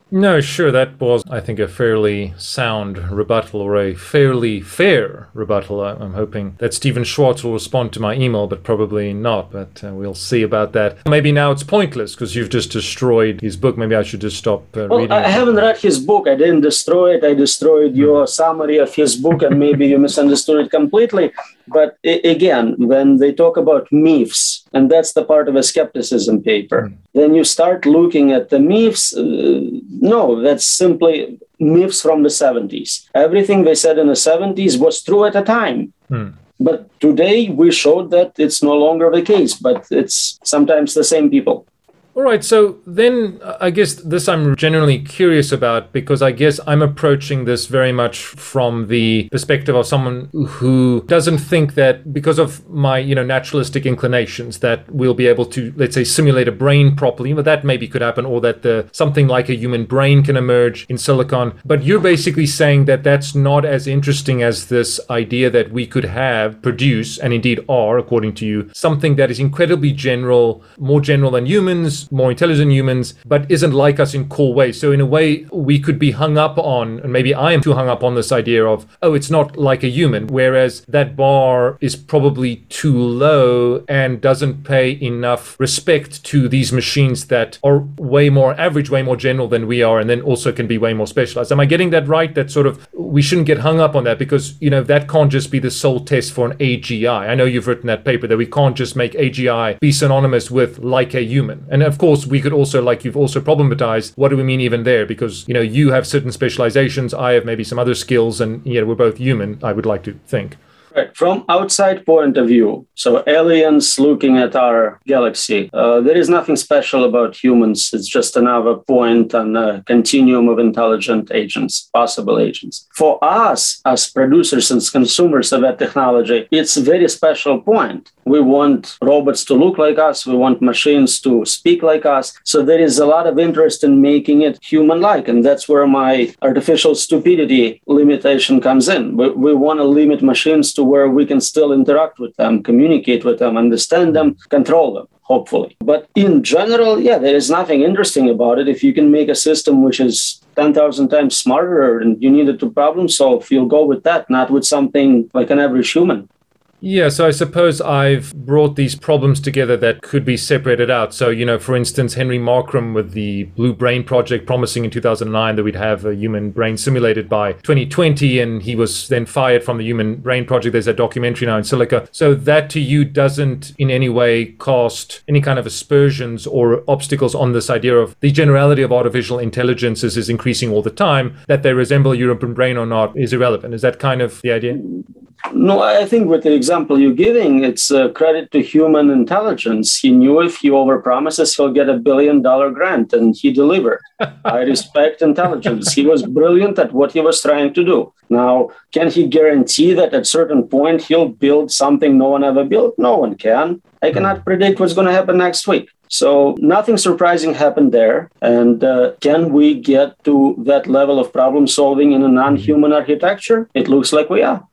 No, sure. That was, I think, a fairly sound rebuttal, or a fairly fair rebuttal. I'm hoping that Stephen Schwartz will respond to my email, but probably not. But uh, we'll see about that. Maybe now it's pointless because you've just destroyed his book. Maybe I should just stop uh, well, reading I it. haven't read his book. I didn't destroy it. I destroyed your summary of his book, and maybe you misunderstood it completely. But I- again, when they talk about myths, and that's the part of a skepticism paper, mm. then you start looking at the myths. Uh, no, that's simply myths from the seventies. Everything they said in the seventies was true at the time. Mm. But today we showed that it's no longer the case, but it's sometimes the same people. All right, so then I guess this I'm generally curious about, because I guess I'm approaching this very much from the perspective of someone who doesn't think that because of my, you know, naturalistic inclinations that we'll be able to, let's say, simulate a brain properly. But that maybe could happen, or that the something like a human brain can emerge in silicon. But you're basically saying that that's not as interesting as this idea that we could have, produce, and indeed are, according to you, something that is incredibly general, more general than humans, more intelligent than humans, but isn't like us in core ways. So in a way, we could be hung up on, and maybe I am too hung up on this idea of, oh, it's not like a human, whereas that bar is probably too low and doesn't pay enough respect to these machines that are way more average, way more general than we are, and then also can be way more specialized. Am I getting that right? That sort of, we shouldn't get hung up on that, because, you know, that can't just be the sole test for an A G I. I know you've written that paper that we can't just make A G I be synonymous with like a human. And of course, we could also, like you've also problematized, what do we mean even there? Because, you know, you have certain specializations, I have maybe some other skills, and yet we're both human, I would like to think. Right. From outside point of view, so aliens looking at our galaxy, uh, there is nothing special about humans. It's just another point on a continuum of intelligent agents, possible agents. For us, as producers and consumers of that technology, it's a very special point. We want robots to look like us. We want machines to speak like us. So there is a lot of interest in making it human-like. And that's where my artificial stupidity limitation comes in. We, we want to limit machines to where we can still interact with them, communicate with them, understand them, control them, hopefully. But in general, yeah, there is nothing interesting about it. If you can make a system which is ten thousand times smarter and you need it to problem solve, you'll go with that, not with something like an average human. Yeah, so I suppose I've brought these problems together that could be separated out. So, you know, for instance, Henry Markram with the Blue Brain Project promising in two thousand nine that we'd have a human brain simulated by twenty twenty, and he was then fired from the Human Brain Project. There's a documentary now in Silica. So that to you doesn't in any way cast any kind of aspersions or obstacles on this idea of the generality of artificial intelligences is increasing all the time, that they resemble a human brain or not is irrelevant. Is that kind of the idea? No, I think with the example you're giving, it's a credit to human intelligence. He knew if he overpromises, he'll get a billion dollar grant, and he delivered. I respect intelligence. He was brilliant at what he was trying to do. Now, can he guarantee that at a certain point he'll build something no one ever built? No one can. I cannot predict what's going to happen next week. So nothing surprising happened there. And uh, can we get to that level of problem solving in a non-human architecture? It looks like we are.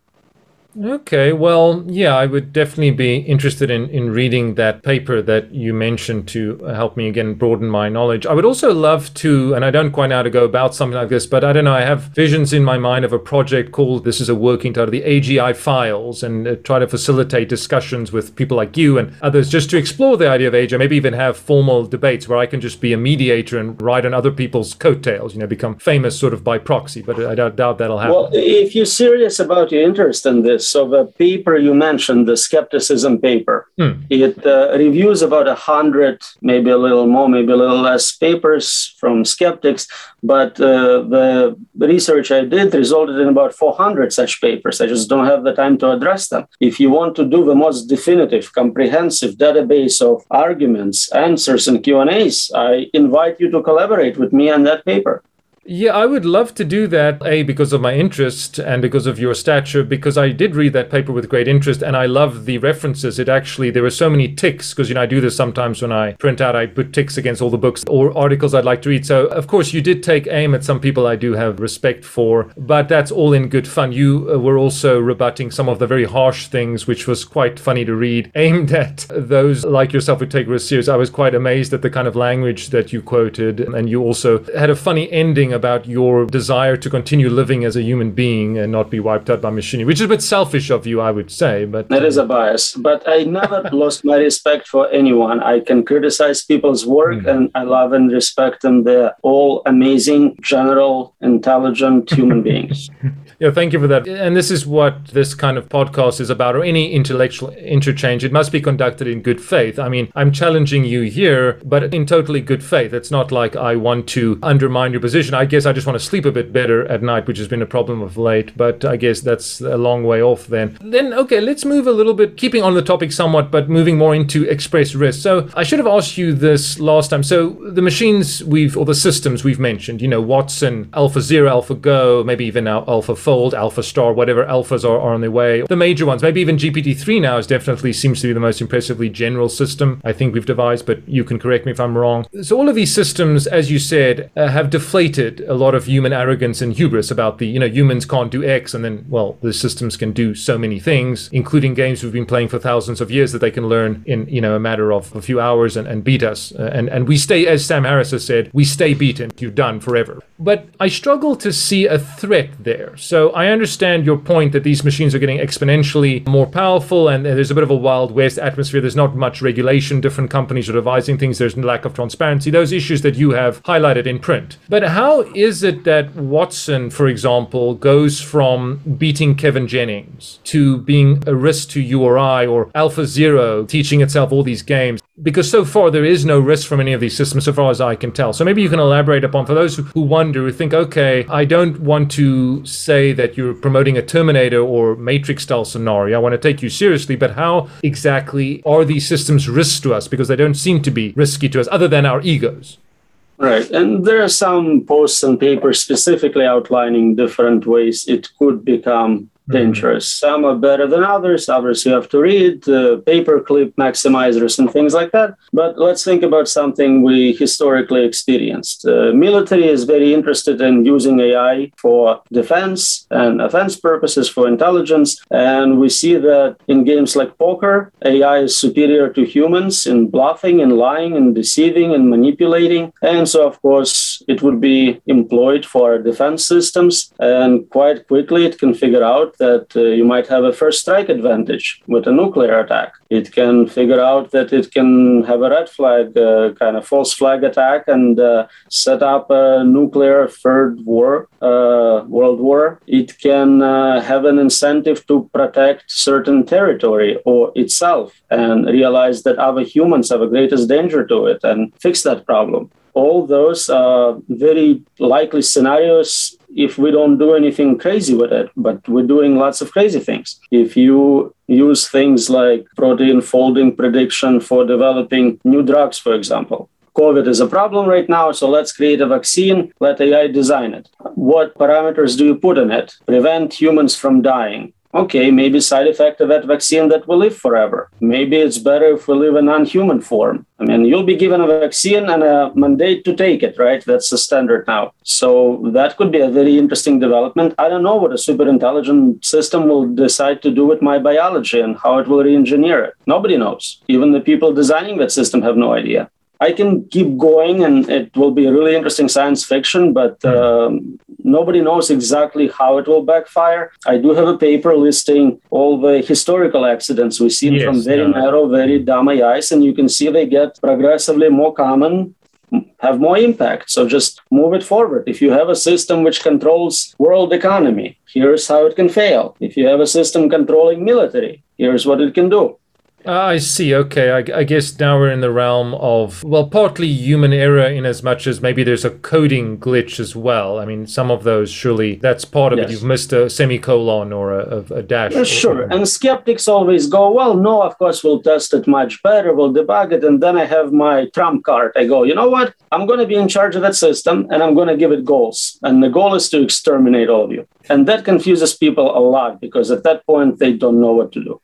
Okay, well, yeah, I would definitely be interested in, in reading that paper that you mentioned to help me again broaden my knowledge. I would also love to, and I don't quite know how to go about something like this, but I don't know, I have visions in my mind of a project called, this is a working title, the A G I Files, and uh, try to facilitate discussions with people like you and others just to explore the idea of A G I, maybe even have formal debates where I can just be a mediator and ride on other people's coattails, you know, become famous sort of by proxy, but I doubt, doubt that'll happen. Well, if you're serious about your interest in this, so the paper you mentioned, the skepticism paper, hmm. it uh, reviews about a hundred, maybe a little more, maybe a little less papers from skeptics. But uh, the research I did resulted in about four hundred such papers. I just don't have the time to address them. If you want to do the most definitive, comprehensive database of arguments, answers, and Q and A's, I invite you to collaborate with me on that paper. Yeah, I would love to do that, A, because of my interest and because of your stature, because I did read that paper with great interest and I love the references. It actually, there were so many ticks, because, you know, I do this sometimes when I print out, I put ticks against all the books or articles I'd like to read. So, of course, you did take aim at some people I do have respect for, but that's all in good fun. You uh, were also rebutting some of the very harsh things, which was quite funny to read, aimed at those like yourself who take risks serious. I was quite amazed at the kind of language that you quoted, and you also had a funny ending about your desire to continue living as a human being and not be wiped out by machinery, which is a bit selfish of you, I would say. But that is a bias. But I never lost my respect for anyone. I can criticize people's work, mm. and I love and respect them. They're all amazing, general, intelligent human beings. Yeah, thank you for that. And this is what this kind of podcast is about, or any intellectual interchange. It must be conducted in good faith. I mean, I'm challenging you here, but in totally good faith. It's not like I want to undermine your position. I guess I just want to sleep a bit better at night, which has been a problem of late. But I guess that's a long way off then. Then, okay, let's move a little bit, keeping on the topic somewhat, but moving more into express risk. So I should have asked you this last time. So the machines we've, or the systems we've mentioned, you know, Watson, AlphaZero, AlphaGo, maybe even now AlphaFold, AlphaStar, whatever alphas are, are on their way. The major ones, maybe even G P T three now is definitely seems to be the most impressively general system I think we've devised, but you can correct me if I'm wrong. So all of these systems, as you said, uh, have deflated a lot of human arrogance and hubris about the, you know, humans can't do X, and then, well, the systems can do so many things, including games we've been playing for thousands of years that they can learn in, you know, a matter of a few hours and, and beat us. Uh, and, and we stay, as Sam Harris has said, we stay beaten. You're done forever. But I struggle to see a threat there. So I understand your point that these machines are getting exponentially more powerful and there's a bit of a Wild West atmosphere. There's not much regulation. Different companies are devising things. There's lack of transparency. Those issues that you have highlighted in print. But how is it that Watson, for example, goes from beating Kevin Jennings to being a risk to you or I, or AlphaZero teaching itself all these games? Because so far there is no risk from any of these systems, so far as I can tell. So maybe you can elaborate upon, for those who wonder, who think, okay, I don't want to say that you're promoting a Terminator or Matrix-style scenario. I want to take you seriously, but how exactly are these systems risks to us? Because they don't seem to be risky to us, other than our egos. Right. And there are some posts and papers specifically outlining different ways it could become dangerous. Mm-hmm. Some are better than others. Others you have to read, uh, paperclip maximizers and things like that. But let's think about something we historically experienced. The uh, military is very interested in using A I for defense and offense purposes, for intelligence. And we see that in games like poker, A I is superior to humans in bluffing and lying and deceiving and manipulating. And so, of course, it would be employed for defense systems. And quite quickly, it can figure out that uh, you might have a first strike advantage with a nuclear attack. It can figure out that it can have a red flag, uh, kind of false flag attack, and uh, set up a nuclear third war, uh, world war. It can uh, have an incentive to protect certain territory or itself and realize that other humans have a greatest danger to it and fix that problem. All those are very likely scenarios if we don't do anything crazy with it, but we're doing lots of crazy things. If you use things like protein folding prediction for developing new drugs, for example. COVID is a problem right now, so let's create a vaccine, let A I design it. What parameters do you put in it? Prevent humans from dying. Okay, maybe side effect of that vaccine that will live forever. Maybe it's better if we live in non-human form. I mean, you'll be given a vaccine and a mandate to take it, right? That's the standard now. So that could be a very interesting development. I don't know what a super intelligent system will decide to do with my biology and how it will re-engineer it. Nobody knows. Even the people designing that system have no idea. I can keep going and it will be really interesting science fiction, but um, nobody knows exactly how it will backfire. I do have a paper listing all the historical accidents we've seen yes, from very yeah. narrow, very dumb A Is, and you can see they get progressively more common, have more impact. So just move it forward. If you have a system which controls world economy, here's how it can fail. If you have a system controlling military, here's what it can do. Uh, I see. Okay. I, I guess now we're in the realm of, well, partly human error in as much as maybe there's a coding glitch as well. I mean, some of those, surely that's part of yes. it. You've missed a semicolon or a, a, a dash. Yeah, sure. Or, and skeptics always go, well, no, of course, we'll test it much better. We'll debug it. And then I have my trump card. I go, you know what? I'm going to be in charge of that system and I'm going to give it goals. And the goal is to exterminate all of you. And that confuses people a lot because at that point, they don't know what to do.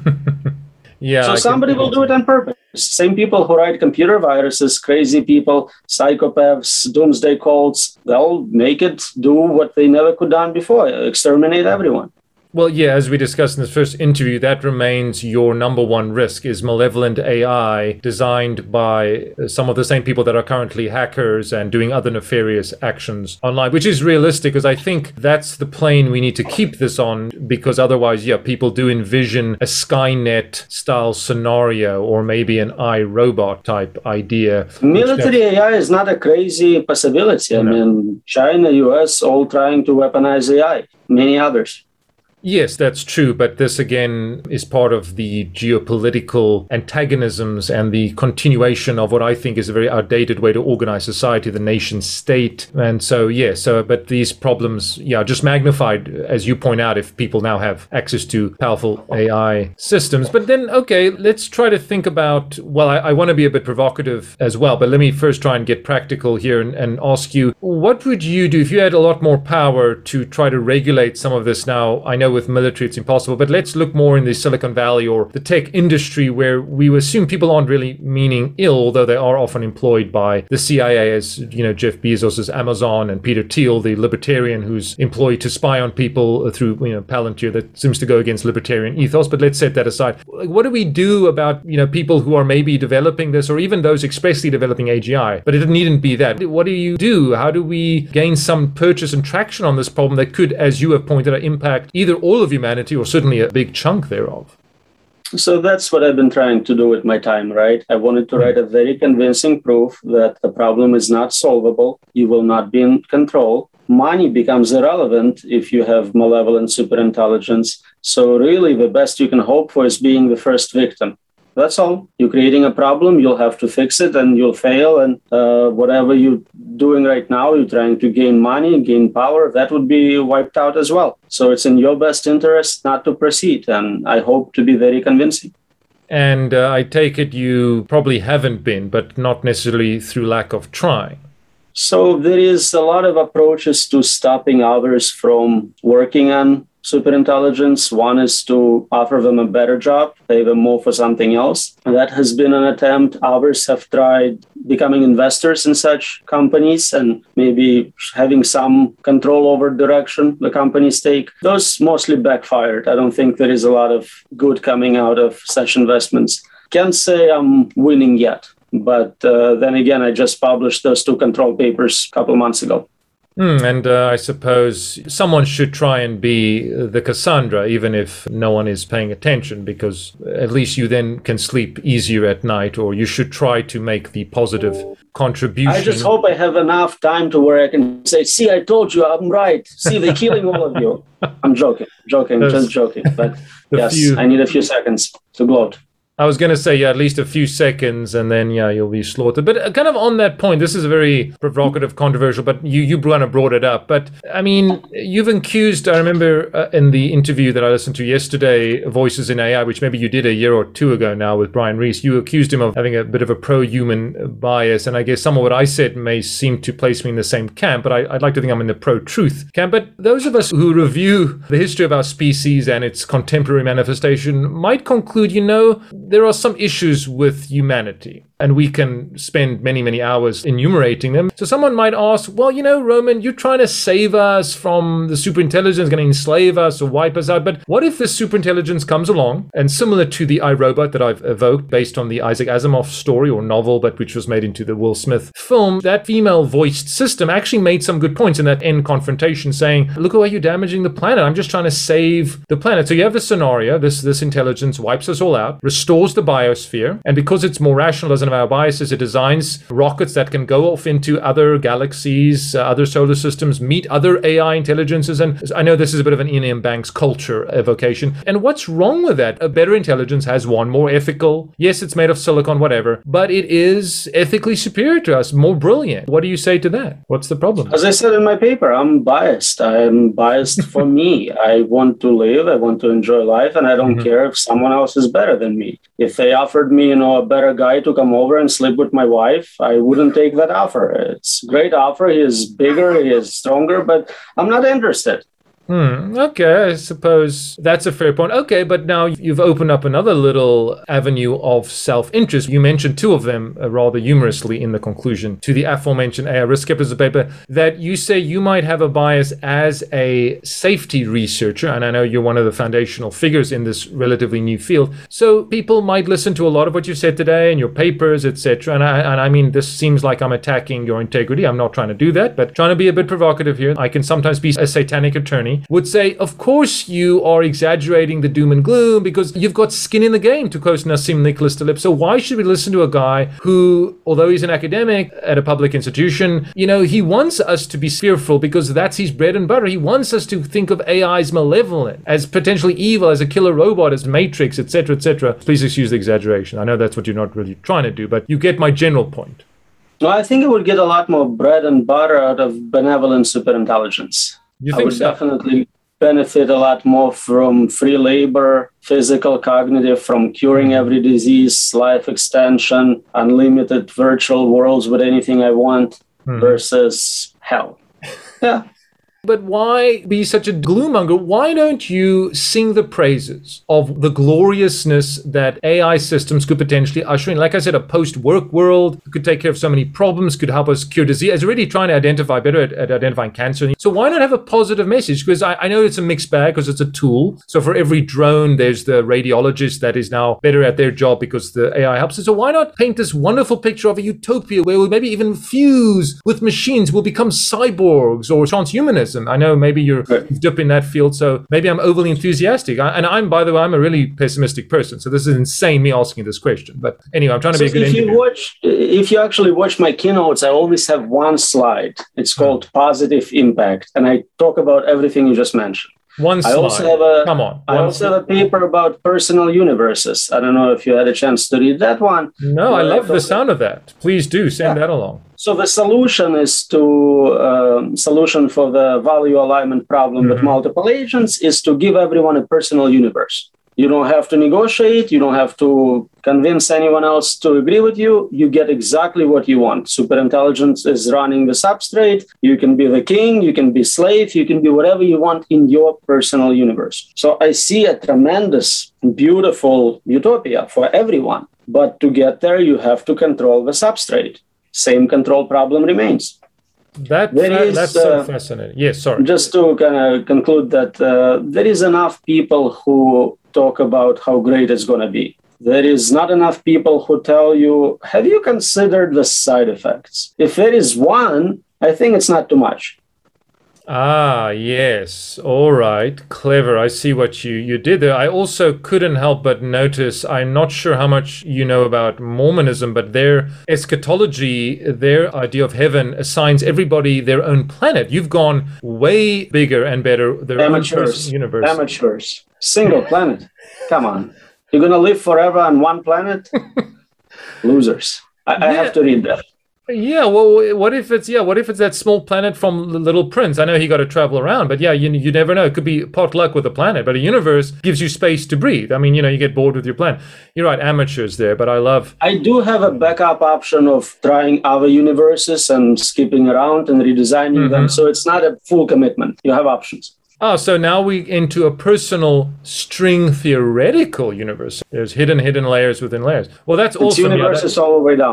Yeah. So I somebody can... will do it on purpose. Same people who write computer viruses, crazy people, psychopaths, doomsday cults, they'll make it do what they never could done before, exterminate everyone. Well, yeah, as we discussed in this first interview, that remains your number one risk is malevolent A I designed by some of the same people that are currently hackers and doing other nefarious actions online, which is realistic because I think that's the plane we need to keep this on because otherwise, yeah, people do envision a Skynet style scenario or maybe an iRobot type idea. Military A I is not a crazy possibility. I no. mean, China, U S, all trying to weaponize A I, many others. Yes, that's true. But this, again, is part of the geopolitical antagonisms and the continuation of what I think is a very outdated way to organize society, the nation state. And so, yeah, so, but these problems, yeah, just magnified, as you point out, if people now have access to powerful A I systems. But then, okay, let's try to think about, well, I, I want to be a bit provocative as well, but let me first try and get practical here and, and ask you, what would you do if you had a lot more power to try to regulate some of this now? I know with military it's impossible, but let's look more in the Silicon Valley or the tech industry where we assume people aren't really meaning ill, although they are often employed by the C I A, as you know, Jeff Bezos' Amazon and Peter Thiel, the libertarian who's employed to spy on people through, you know, Palantir. That seems to go against libertarian ethos, but let's set that aside. What do we do about, you know, people who are maybe developing this or even those expressly developing A G I? But it needn't be that. What do you do? How do we gain some purchase and traction on this problem that could, as you have pointed out, impact either all of humanity or certainly a big chunk thereof? So that's what I've been trying to do with my time, right? I wanted to write a very convincing proof that the problem is not solvable. You will not be in control. Money becomes irrelevant if you have malevolent superintelligence. So really the best you can hope for is being the first victim. That's all. You're creating a problem, you'll have to fix it and you'll fail. And uh, whatever you're doing right now, you're trying to gain money, gain power, that would be wiped out as well. So it's in your best interest not to proceed. And I hope to be very convincing. And uh, I take it you probably haven't been, but not necessarily through lack of trying. So there is a lot of approaches to stopping others from working on superintelligence. One is to offer them a better job, pay them more for something else. That has been an attempt. Others have tried becoming investors in such companies and maybe having some control over direction the companies take. Those mostly backfired. I don't think there is a lot of good coming out of such investments. Can't say I'm winning yet. But uh, then again, I just published those two control papers a couple of months ago. Mm, and uh, I suppose someone should try and be the Cassandra, even if no one is paying attention, because at least you then can sleep easier at night, or you should try to make the positive contribution. I just hope I have enough time to where I can say, see, I told you, I'm right. See, they're killing all of you. I'm joking, joking, There's just joking. But yes, few... I need a few seconds to gloat. I was going to say, yeah, at least a few seconds and then, yeah, you'll be slaughtered. But kind of on that point, this is a very provocative, controversial, but you, you kind of brought it up. But I mean, you've accused, I remember uh, in the interview that I listened to yesterday, Voices in A I, which maybe you did a year or two ago now with Brian Reese, you accused him of having a bit of a pro-human bias. And I guess some of what I said may seem to place me in the same camp, but I, I'd like to think I'm in the pro-truth camp. But those of us who review the history of our species and its contemporary manifestation might conclude, you know, there are some issues with humanity, and we can spend many, many hours enumerating them. So someone might ask, well, you know, Roman, you're trying to save us from the superintelligence, going to enslave us or wipe us out. But what if this superintelligence comes along, and similar to the iRobot that I've evoked based on the Isaac Asimov story or novel, but which was made into the Will Smith film, that female-voiced system actually made some good points in that end confrontation, saying, look at how you're damaging the planet. I'm just trying to save the planet. So you have the scenario, this, this intelligence wipes us all out, restores the biosphere, and because it's more rational, doesn't of our biases. It designs rockets that can go off into other galaxies, uh, other solar systems, meet other A I intelligences. And I know this is a bit of an Ian M. Banks culture evocation. And what's wrong with that? A better intelligence has one, more ethical. Yes, it's made of silicon, whatever, but it is ethically superior to us, more brilliant. What do you say to that? What's the problem? As I said in my paper, I'm biased. I'm biased for me. I want to live. I want to enjoy life. And I don't mm-hmm. care if someone else is better than me. If they offered me, you know, a better guy to come over and sleep with my wife, I wouldn't take that offer. It's a great offer. He is bigger, he is stronger, but I'm not interested. Hmm. Okay, I suppose that's a fair point. Okay, but now you've opened up another little avenue of self-interest. You mentioned two of them uh, rather humorously in the conclusion to the aforementioned A I risk skepticism paper, that you say you might have a bias as a safety researcher, and I know you're one of the foundational figures in this relatively new field. So people might listen to a lot of what you said today and your papers, et cetera. And I, and I mean, this seems like I'm attacking your integrity. I'm not trying to do that, but trying to be a bit provocative here. I can sometimes be a satanic attorney. Would say, of course you are exaggerating the doom and gloom because you've got skin in the game, to quote Nassim Nicholas Taleb. So why should we listen to a guy who, although he's an academic at a public institution, you know, he wants us to be fearful because that's his bread and butter. He wants us to think of A I as malevolent, as potentially evil, as a killer robot, as Matrix, et cetera, et cetera. Please excuse the exaggeration. I know that's what you're not really trying to do, but you get my general point. Well, I think it would get a lot more bread and butter out of benevolent superintelligence. You I think would so? Definitely benefit a lot more from free labor, physical, cognitive, from curing every disease, life extension, unlimited virtual worlds with anything I want mm-hmm. versus hell. Yeah. But why be such a gloommonger? Why don't you sing the praises of the gloriousness that A I systems could potentially usher in? Like I said, a post-work world could take care of so many problems, could help us cure disease. It's really trying to identify better at, at identifying cancer. So why not have a positive message? Because I, I know it's a mixed bag because it's a tool. So for every drone, there's the radiologist that is now better at their job because the A I helps us. So why not paint this wonderful picture of a utopia where we'll maybe even fuse with machines, we'll become cyborgs or transhumanism? I know maybe you're you've dipped in that field, so maybe I'm overly enthusiastic. I, and I'm, by the way, I'm a really pessimistic person, so this is insane me asking this question. But anyway, I'm trying to so be a good if engineer. you watch, if you actually watch my keynotes, I always have one slide. It's called hmm. Positive Impact, and I talk about everything you just mentioned. One slide. I also have a, Come on. I also have a paper about personal universes. I don't know if you had a chance to read that one. No, I love the sound of that. Please do send yeah. that along. So the solution is to um, solution for the value alignment problem mm-hmm. with multiple agents is to give everyone a personal universe. You don't have to negotiate. You don't have to convince anyone else to agree with you. You get exactly what you want. Superintelligence is running the substrate. You can be the king. You can be slave. You can be whatever you want in your personal universe. So I see a tremendous, beautiful utopia for everyone. But to get there, you have to control the substrate. Same control problem remains. That, that is, that's so uh, fascinating. Yes, sorry. Just to kind of conclude that uh, there is enough people who talk about how great it's going to be. There is not enough people who tell you, have you considered the side effects? If there is one, I think it's not too much. Ah, yes. All right. Clever. I see what you, you did there. I also couldn't help but notice, I'm not sure how much you know about Mormonism, but their eschatology, their idea of heaven assigns everybody their own planet. You've gone way bigger and better. Their Amateurs. own universe. Amateurs. Single planet. Come on. You're going to live forever on one planet? Losers. I, yeah. I have to read that. Yeah, well, what if it's yeah, what if it's that small planet from The Little Prince? I know he got to travel around, but yeah, you you never know. It could be pot luck with a planet, but a universe gives you space to breathe. I mean, you know, you get bored with your planet. You're right, amateurs there, but I love. I do have a backup option of trying other universes and skipping around and redesigning mm-hmm. them, so it's not a full commitment. You have options. Ah, so now we into a personal string theoretical universe. There's hidden, hidden layers within layers. Well, that's it's awesome. Universes yeah, that, all the way down.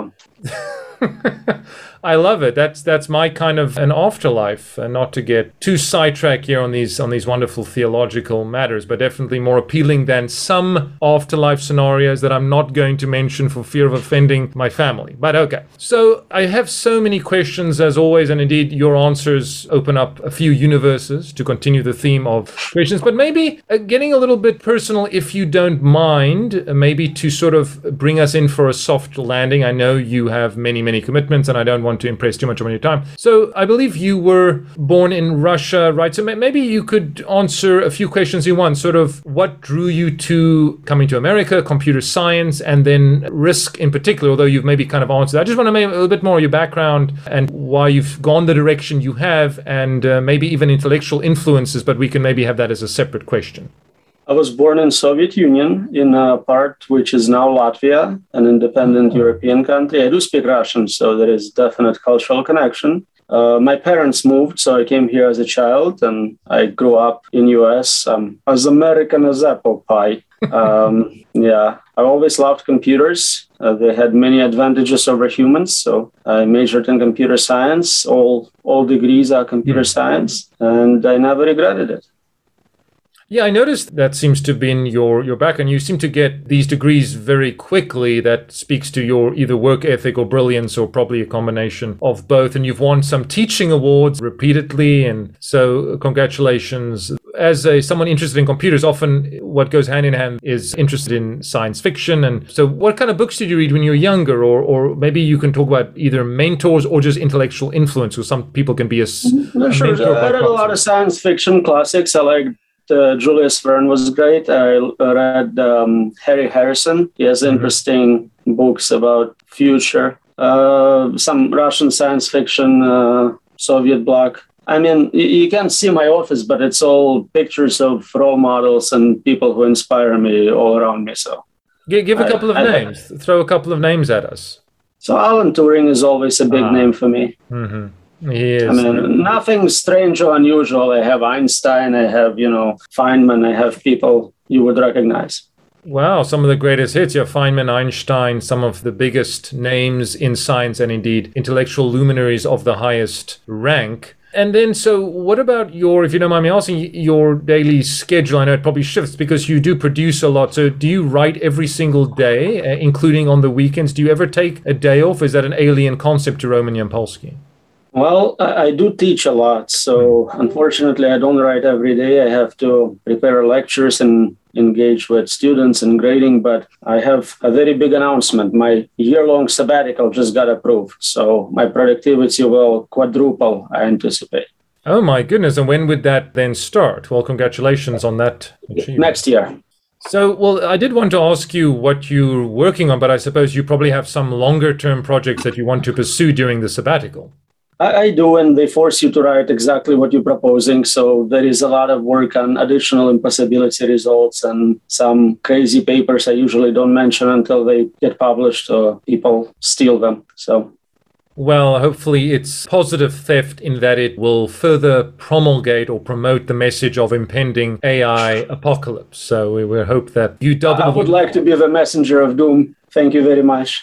I love it. That's that's my kind of an afterlife, and not to get too sidetracked here on these on these wonderful theological matters, but definitely more appealing than some afterlife scenarios that I'm not going to mention for fear of offending my family. But okay. So I have so many questions as always, and indeed your answers open up a few universes to continue the theme of questions. But maybe uh, getting a little bit personal, if you don't mind, uh, maybe to sort of bring us in for a soft landing. I know you have many, many commitments, and I don't want to impress too much on your time. So I believe you were born in Russia, right? So maybe you could answer a few questions in one. Sort of what drew you to coming to America, computer science, and then risk in particular, although you've maybe kind of answered. I just want to make a little bit more of your background and why you've gone the direction you have, and uh, maybe even intellectual influences, but we can maybe have that as a separate question. I was born in Soviet Union, in a part which is now Latvia, an independent oh. European country. I do speak Russian, so there is definite cultural connection. Uh, my parents moved, so I came here as a child, and I grew up in U S um, as American as apple pie. Um, yeah, I always loved computers. Uh, they had many advantages over humans, so I majored in computer science. All all degrees are computer mm. science, and I never regretted it. Yeah, I noticed that seems to have been your, your background. You seem to get these degrees very quickly. That speaks to your either work ethic or brilliance, or probably a combination of both. And you've won some teaching awards repeatedly. And so congratulations. As a someone interested in computers, often what goes hand in hand is interested in science fiction. And so what kind of books did you read when you were younger? Or or maybe you can talk about either mentors or just intellectual influence, because some people can be a, mm-hmm. Sure. a I read a lot of science fiction classics. I like Uh, Julius Verne was great. I read um, Harry Harrison. He has interesting mm-hmm. books about future. Uh, some Russian science fiction, uh, Soviet bloc. I mean, you can't see my office, but it's all pictures of role models and people who inspire me all around me. So, give, give a couple I, of I, names. I, Throw a couple of names at us. So Alan Turing is always a big ah. name for me. Mm-hmm. He is. I mean, nothing strange or unusual. I have Einstein, I have, you know, Feynman, I have people you would recognize. Wow, some of the greatest hits. You have Feynman, Einstein, some of the biggest names in science and indeed intellectual luminaries of the highest rank. And then, so what about your, if you don't mind me asking, your daily schedule? I know it probably shifts because you do produce a lot. So do you write every single day, uh, including on the weekends? Do you ever take a day off? Is that an alien concept to Roman Yampolsky? Well, I do teach a lot, so unfortunately I don't write every day. I have to prepare lectures and engage with students in grading, but I have a very big announcement. My year-long sabbatical just got approved, so my productivity will quadruple, I anticipate. Oh my goodness, and when would that then start? Well, congratulations on that achievement. Next year. So, well, I did want to ask you what you're working on, but I suppose you probably have some longer-term projects that you want to pursue during the sabbatical. I do, and they force you to write exactly what you're proposing. So there is a lot of work on additional impossibility results and some crazy papers I usually don't mention until they get published or people steal them. So, well, hopefully it's positive theft in that it will further promulgate or promote the message of impending A I apocalypse. So we will hope that you double. I would like to be the messenger of doom. Thank you very much.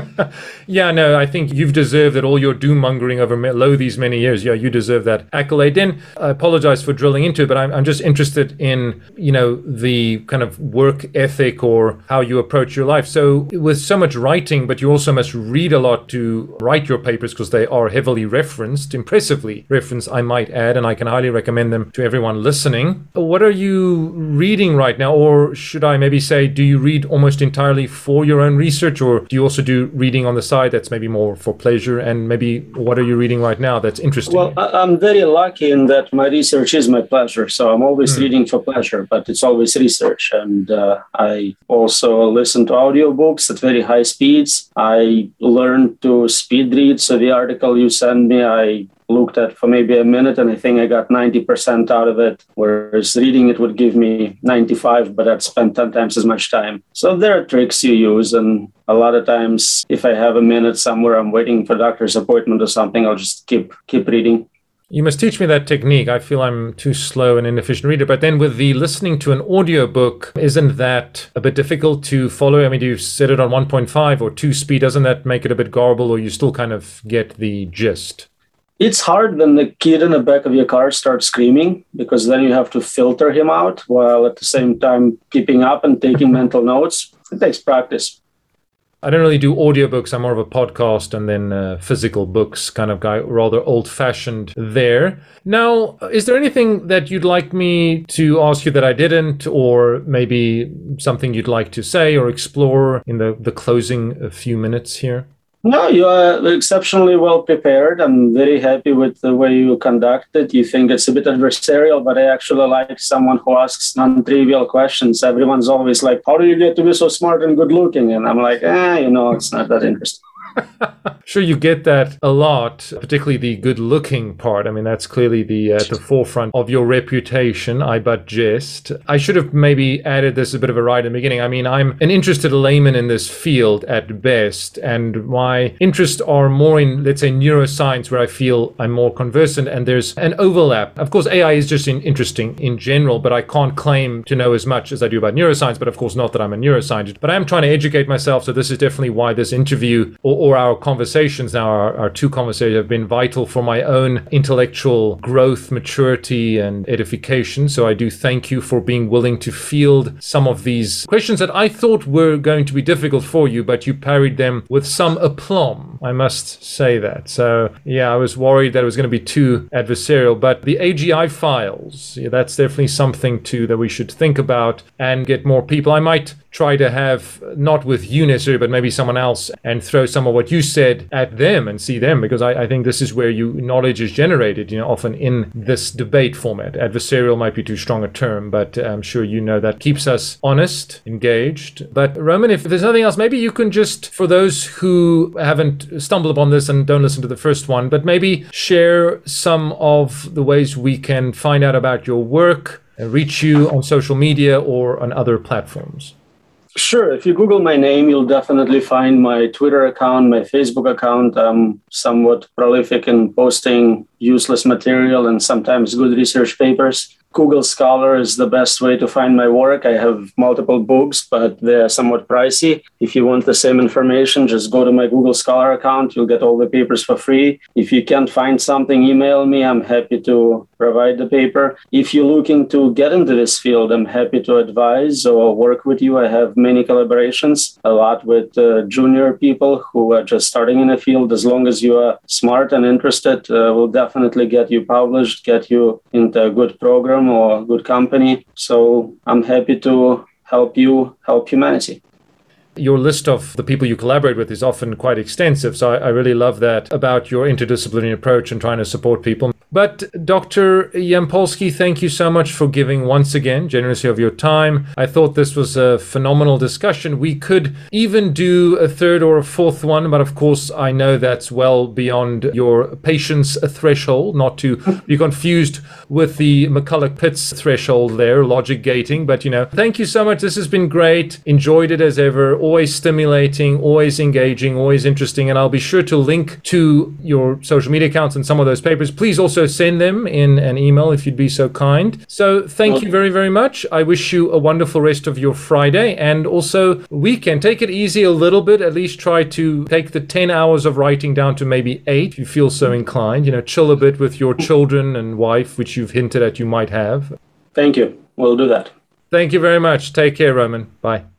Yeah, no, I think you've deserved that. All your doom mongering over low these many years. Yeah, you deserve that accolade. Then I apologize for drilling into it, but I'm, I'm just interested in, you know, the kind of work ethic or how you approach your life. So with so much writing, but you also must read a lot to write your papers because they are heavily referenced, impressively referenced, I might add, and I can highly recommend them to everyone listening. What are you reading right now? Or should I maybe say, do you read almost entirely for your own research, or do you also do reading on the side that's maybe more for pleasure? And maybe what are you reading right now that's interesting? Well, I'm very lucky in that my research is my pleasure. So I'm always mm. reading for pleasure, but it's always research. And uh, I also listen to audiobooks at very high speeds. I learned to speed read. So the article you send me, I looked at for maybe a minute, and I think I got ninety percent out of it, whereas reading it would give me ninety-five, but I'd spend ten times as much time. So there are tricks you use, and a lot of times if I have a minute somewhere, I'm waiting for a doctor's appointment or something, I'll just keep keep reading. You must teach me that technique. I feel I'm too slow and inefficient reader. But then with the listening to an audiobook, isn't that a bit difficult to follow? I mean, do you set it on one point five or two speed? Doesn't that make it a bit garbled, or you still kind of get the gist? It's hard when the kid in the back of your car starts screaming, because then you have to filter him out while at the same time keeping up and taking mental notes. It takes practice. I don't really do audiobooks. I'm more of a podcast and then uh, physical books kind of guy, rather old-fashioned there. Now, is there anything that you'd like me to ask you that I didn't, or maybe something you'd like to say or explore in the, the closing few minutes here? No, you are exceptionally well prepared. I'm very happy with the way you conduct it. You think it's a bit adversarial, but I actually like someone who asks non-trivial questions. Everyone's always like, how do you get to be so smart and good looking? And I'm like, eh, you know, it's not that interesting. Sure, you get that a lot, particularly the good-looking part. I mean, that's clearly the uh, at the forefront of your reputation, I but jest. I should have maybe added this a bit of a right in the beginning. I mean, I'm an interested layman in this field at best, and my interests are more in, let's say, neuroscience, where I feel I'm more conversant, and there's an overlap. Of course, A I is just in, interesting in general, but I can't claim to know as much as I do about neuroscience, but of course not that I'm a neuroscientist. But I am trying to educate myself, so this is definitely why this interview or or our conversations now, our, our two conversations have been vital for my own intellectual growth, maturity, and edification. So I do thank you for being willing to field some of these questions that I thought were going to be difficult for you, but you parried them with some aplomb. I must say that. So yeah, I was worried that it was going to be too adversarial, but the A G I files, yeah, that's definitely something too that we should think about and get more people. I might try to have, not with you necessarily, but maybe someone else, and throw some of what you said at them and see them, because I, I think this is where you knowledge is generated, you know, often in this debate format. Adversarial might be too strong a term, but I'm sure you know that keeps us honest, engaged. But Roman, if there's nothing else, maybe you can just, for those who haven't stumbled upon this and don't listen to the first one, but maybe share some of the ways we can find out about your work and reach you on social media or on other platforms. Sure. If you Google my name, you'll definitely find my Twitter account, my Facebook account. I'm somewhat prolific in posting useless material and sometimes good research papers. Google Scholar is the best way to find my work. I have multiple books, but they're somewhat pricey. If you want the same information, just go to my Google Scholar account. You'll get all the papers for free. If you can't find something, email me. I'm happy to provide the paper. If you're looking to get into this field, I'm happy to advise or work with you. I have many collaborations, a lot with uh, junior people who are just starting in the field. As long as you are smart and interested, uh, we'll definitely get you published, get you into a good program or good company. So I'm happy to help you help humanity. Your list of the people you collaborate with is often quite extensive, so I, I really love that about your interdisciplinary approach and trying to support people. But Doctor Yampolsky, thank you so much for giving once again generously of your time. I thought this was a phenomenal discussion. We could even do a third or a fourth one, but of course I know that's well beyond your patience threshold, not to be confused with the McCulloch-Pitts threshold there, logic gating. But, you know, thank you so much. This has been great. Enjoyed it as ever. Always stimulating, always engaging, always interesting. And I'll be sure to link to your social media accounts and some of those papers. Please also send them in an email if you'd be so kind. So thank okay. you very, very much. I wish you a wonderful rest of your Friday and also weekend. Take it easy a little bit. At least try to take the ten hours of writing down to maybe eight if you feel so inclined. You know, chill a bit with your children and wife, which you've hinted at you might have. Thank you. We'll do that. Thank you very much. Take care, Roman. Bye.